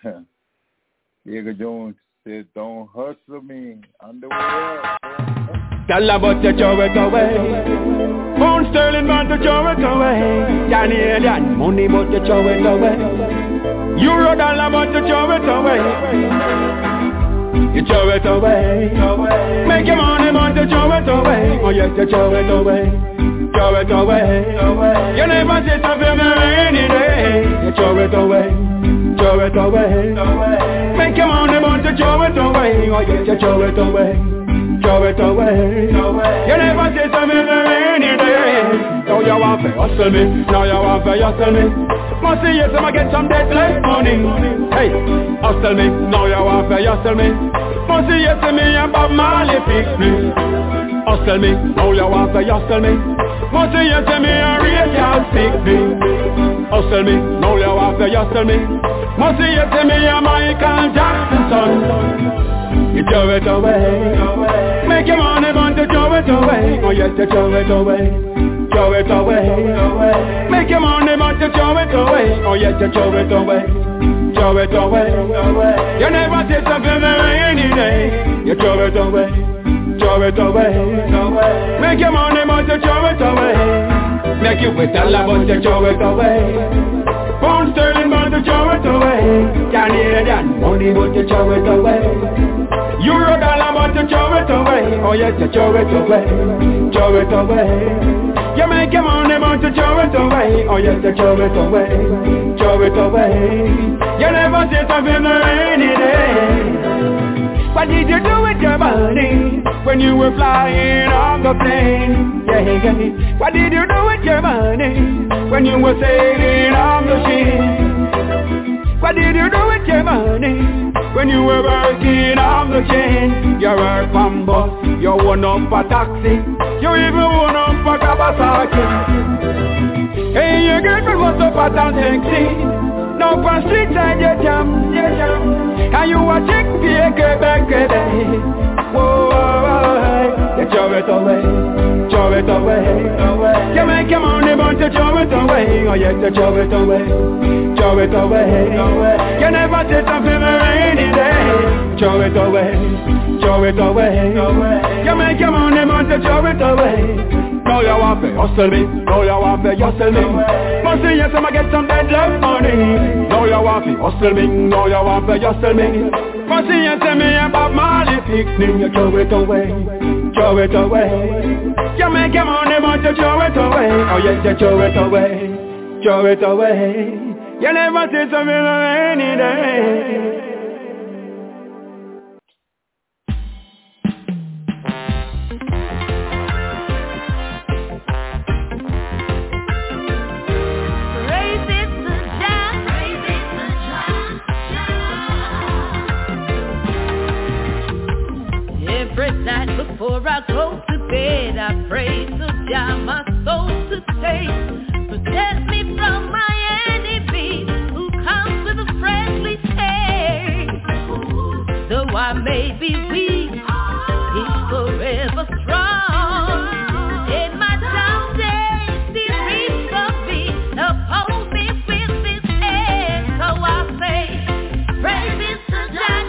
Diego Jones said, don't hustle me on the way out. Tell about you throw it away. Pound sterling man to throw it away. Canadian money but you throw it away. Euro dollar but you throw it away. You throw it away. Make your money but you throw it away. Oh yes, you throw it away. Throw it away. You never see something rainy day. You throw it away. Throw it away. Make your money but you throw it away. Oh yes, you throw it away. Throw it away. You never see something rainy day. Now you want to hustle me. Now you want to hustle me. Must see yes, I'ma get some deadline money. Hey, hustle me. Now you want to hustle me. Must see yes, me and Bob Marley fix me. Hustle me. Now you want to hustle me. Must see yes, me and Ray Charles fix me. Hustle me. Now you want to hustle me. Must see yes, me and Michael Jackson son. You throw it away. Make your money but to throw it away. Oh yes, you throw it away. Throw it away. Make your money but to throw it away. Oh yes, you throw it away. Throw it away. You never see something rainy day. You throw it away. Throw it away. Make your money but to throw it away. Make you with a lot but to throw it away. Pound sterling but to throw it away. Canadian money but to throw it away. Euro dollar but to throw it away. Oh yes, you throw it away. Throw it away. You make your money but to throw it away. Oh yes, you throw it away. Throw it away. You never see something rainy day. What did you do with your money when you were flying on the plane? Yeah. What did you do with your money when you were sailing on the ship? What did you do with your money when you were working on the chain? You work on bus, you won up a taxi, you even won up a Kawasaki. Hey, your girlfriend was up a taxi. Now on street side you jam. And you a chick back. Whoa, you throw it away. You make your money but you throw it away. Oh yeah, you throw it away. You never see something a rainy day. Throw it away. You make your money but you throw it away. Now you want to hustle me. Must see yes, I'ma get some dead love money. Now you want to hustle me. Must see yes, me and Bob Marley picnic. You throw it away. You make your money but you throw it away. Oh yes, you throw it away. You never see something on any day. Before I go to bed, I pray to Jah my soul to stay. Protect me from my enemies who comes with a friendly taste. Though I may be weak, He's forever strong. In my down days, He reached for me, uphold me with His hand. So I say, praises to Jah.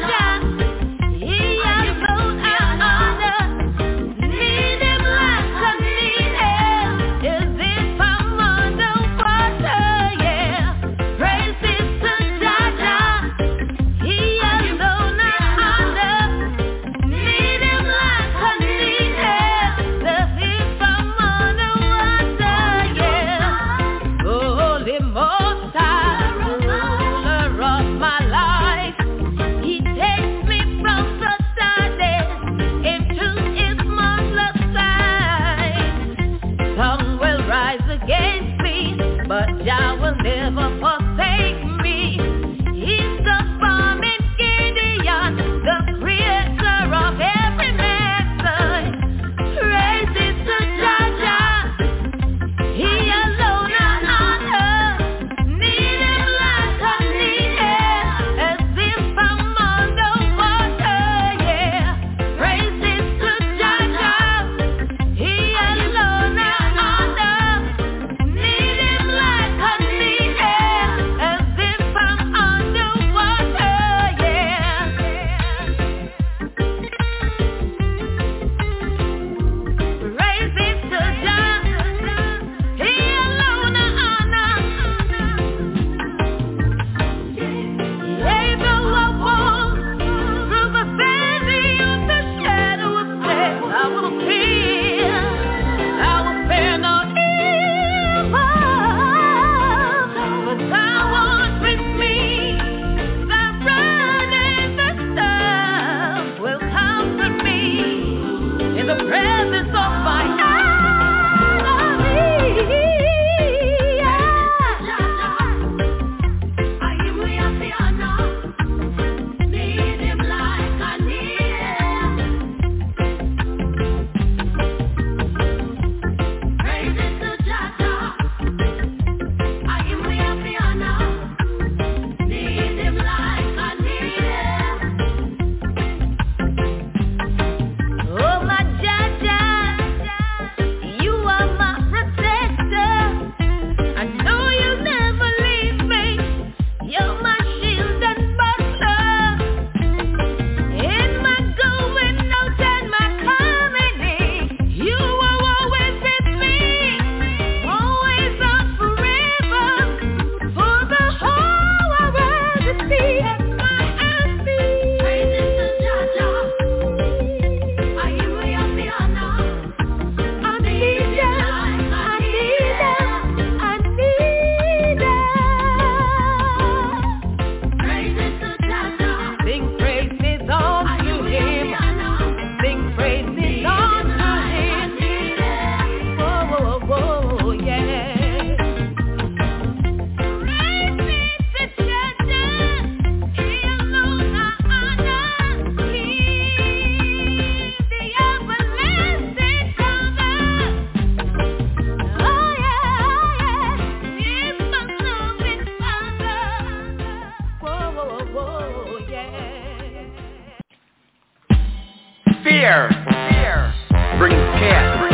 Fear brings chaos.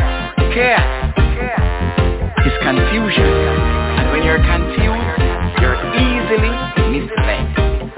Chaos is confusion. And when you're confused, you're easily misled.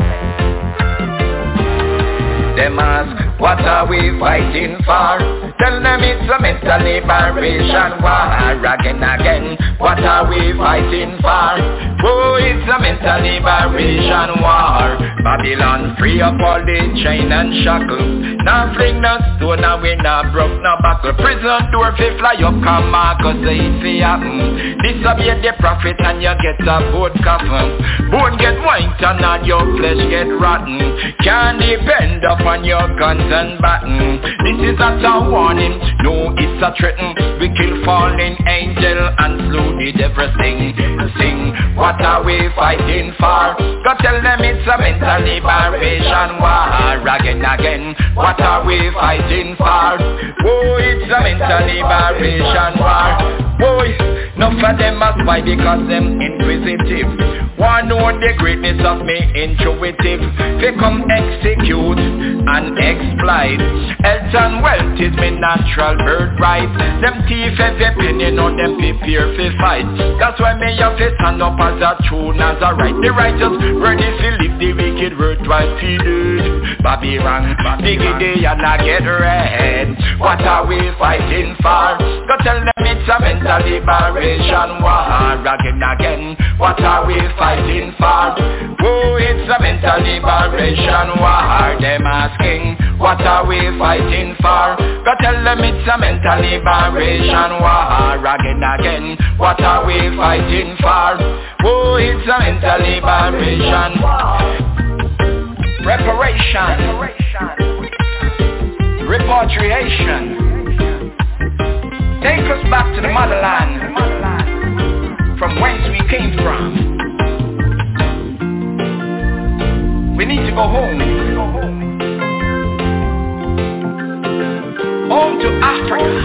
Them ask, what are we fighting for? Tell them it's a mental liberation war. Again, what are we fighting for? Oh, it's a mental liberation war. Babylon free up all the chain and shackles. Now fling no stone and we not broke no buckle. Prison door fi fly up, come Marcus say it fi happen. Disobey the prophet and you get a boat coffin. Bone get white and your flesh get rotten. Can't depend upon your guns and baton. This is not a warning, no it's a threat. We kill fallen angel and slew the devil. Sing, what are we fighting for? Go tell them it's a mental liberation war. Again, what are we fighting for? Oh, it's a mental liberation war. Boy, none of them must fight because them inquisitive. Want know the greatness of me intuitive. They come execute and exploit. Health and wealth is me natural birthright. Them thief every penny, know them prepare for fight. That's why me have to stand up as a true Nazarite. The righteous ready to live, the wicked worthwhile feeded. Babylon, diggity and I get red. What are we fighting for? Go tell them it's a mental liberation war. Again, what are we fighting for? Oh, it's a mental liberation war. Them asking, what are we fighting for? Go tell them it's a mental liberation war. Again, what are we fighting for? Oh, it's a mental liberation war. Reparation, repatriation. Take us back to the motherland, from whence we came from. We need to go home. Home to Africa.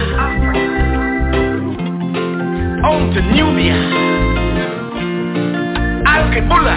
Home to Nubia. Al-Qibla.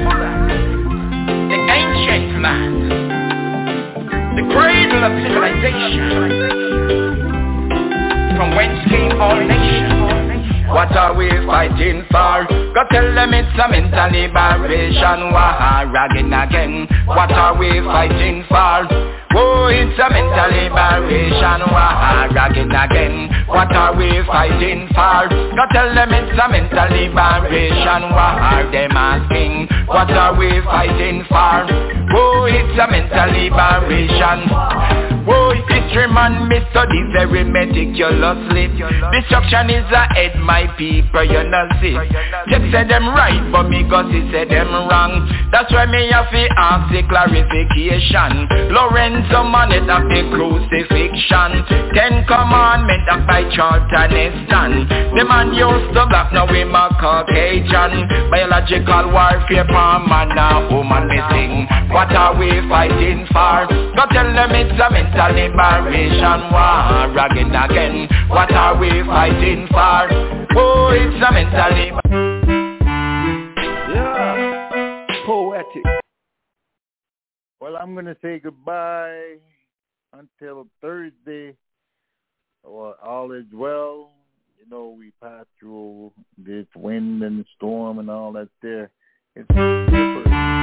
The ancient land. The cradle of civilization. From whence came all nations. What are we fighting for? Go tell them it's a mental liberation war. Again, what are we fighting for? Oh, it's a mental liberation war. Again, what are we fighting for? Go tell them it's a mental liberation war. Them asking, what are we fighting for? Oh, it's a mental liberation war. Oh, history man, me study very meticulously. Destruction is ahead, my people, you know see. Jeff said them right, but me cause he said them wrong. That's why me have to ask the clarification. Lorenzo Manet of the crucifixion. 10 commandments of by Charlton Heston. The man used to black, now we a Caucasian. Biological warfare, palm man and woman missing. What are we fighting for? Go tell them it's a mental liberation war. Again, what are we fighting for? Oh, it's a mental liberation. Yeah, poetic. Well, I'm going to say goodbye until Thursday. Well, all is well. You know, we passed through this wind and storm and all that's there. It's different.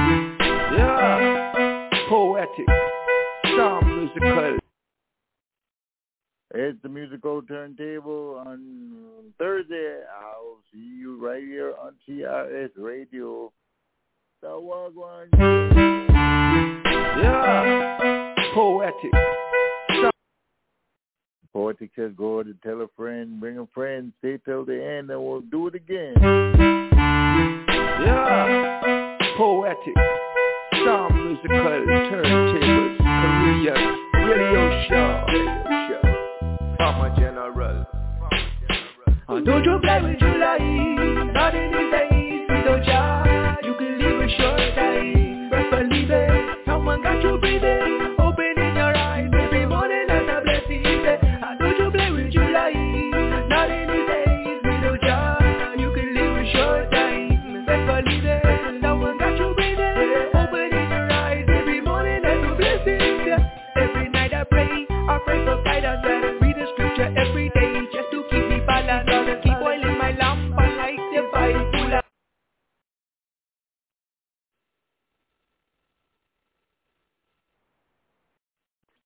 Yeah, poetic. Sound musical. It's the musical turntable on Thursday. I'll see you right here on TRS Radio. The Wagwan. Yeah, poetic. Poetic says go to tell a friend, bring a friend, stay till the end, and we'll do it again. Yeah, poetic. Sound musical turntables. Korean radio show. I'm a general. Don't you play with your life. Not in the days, don't you? You can live a short time.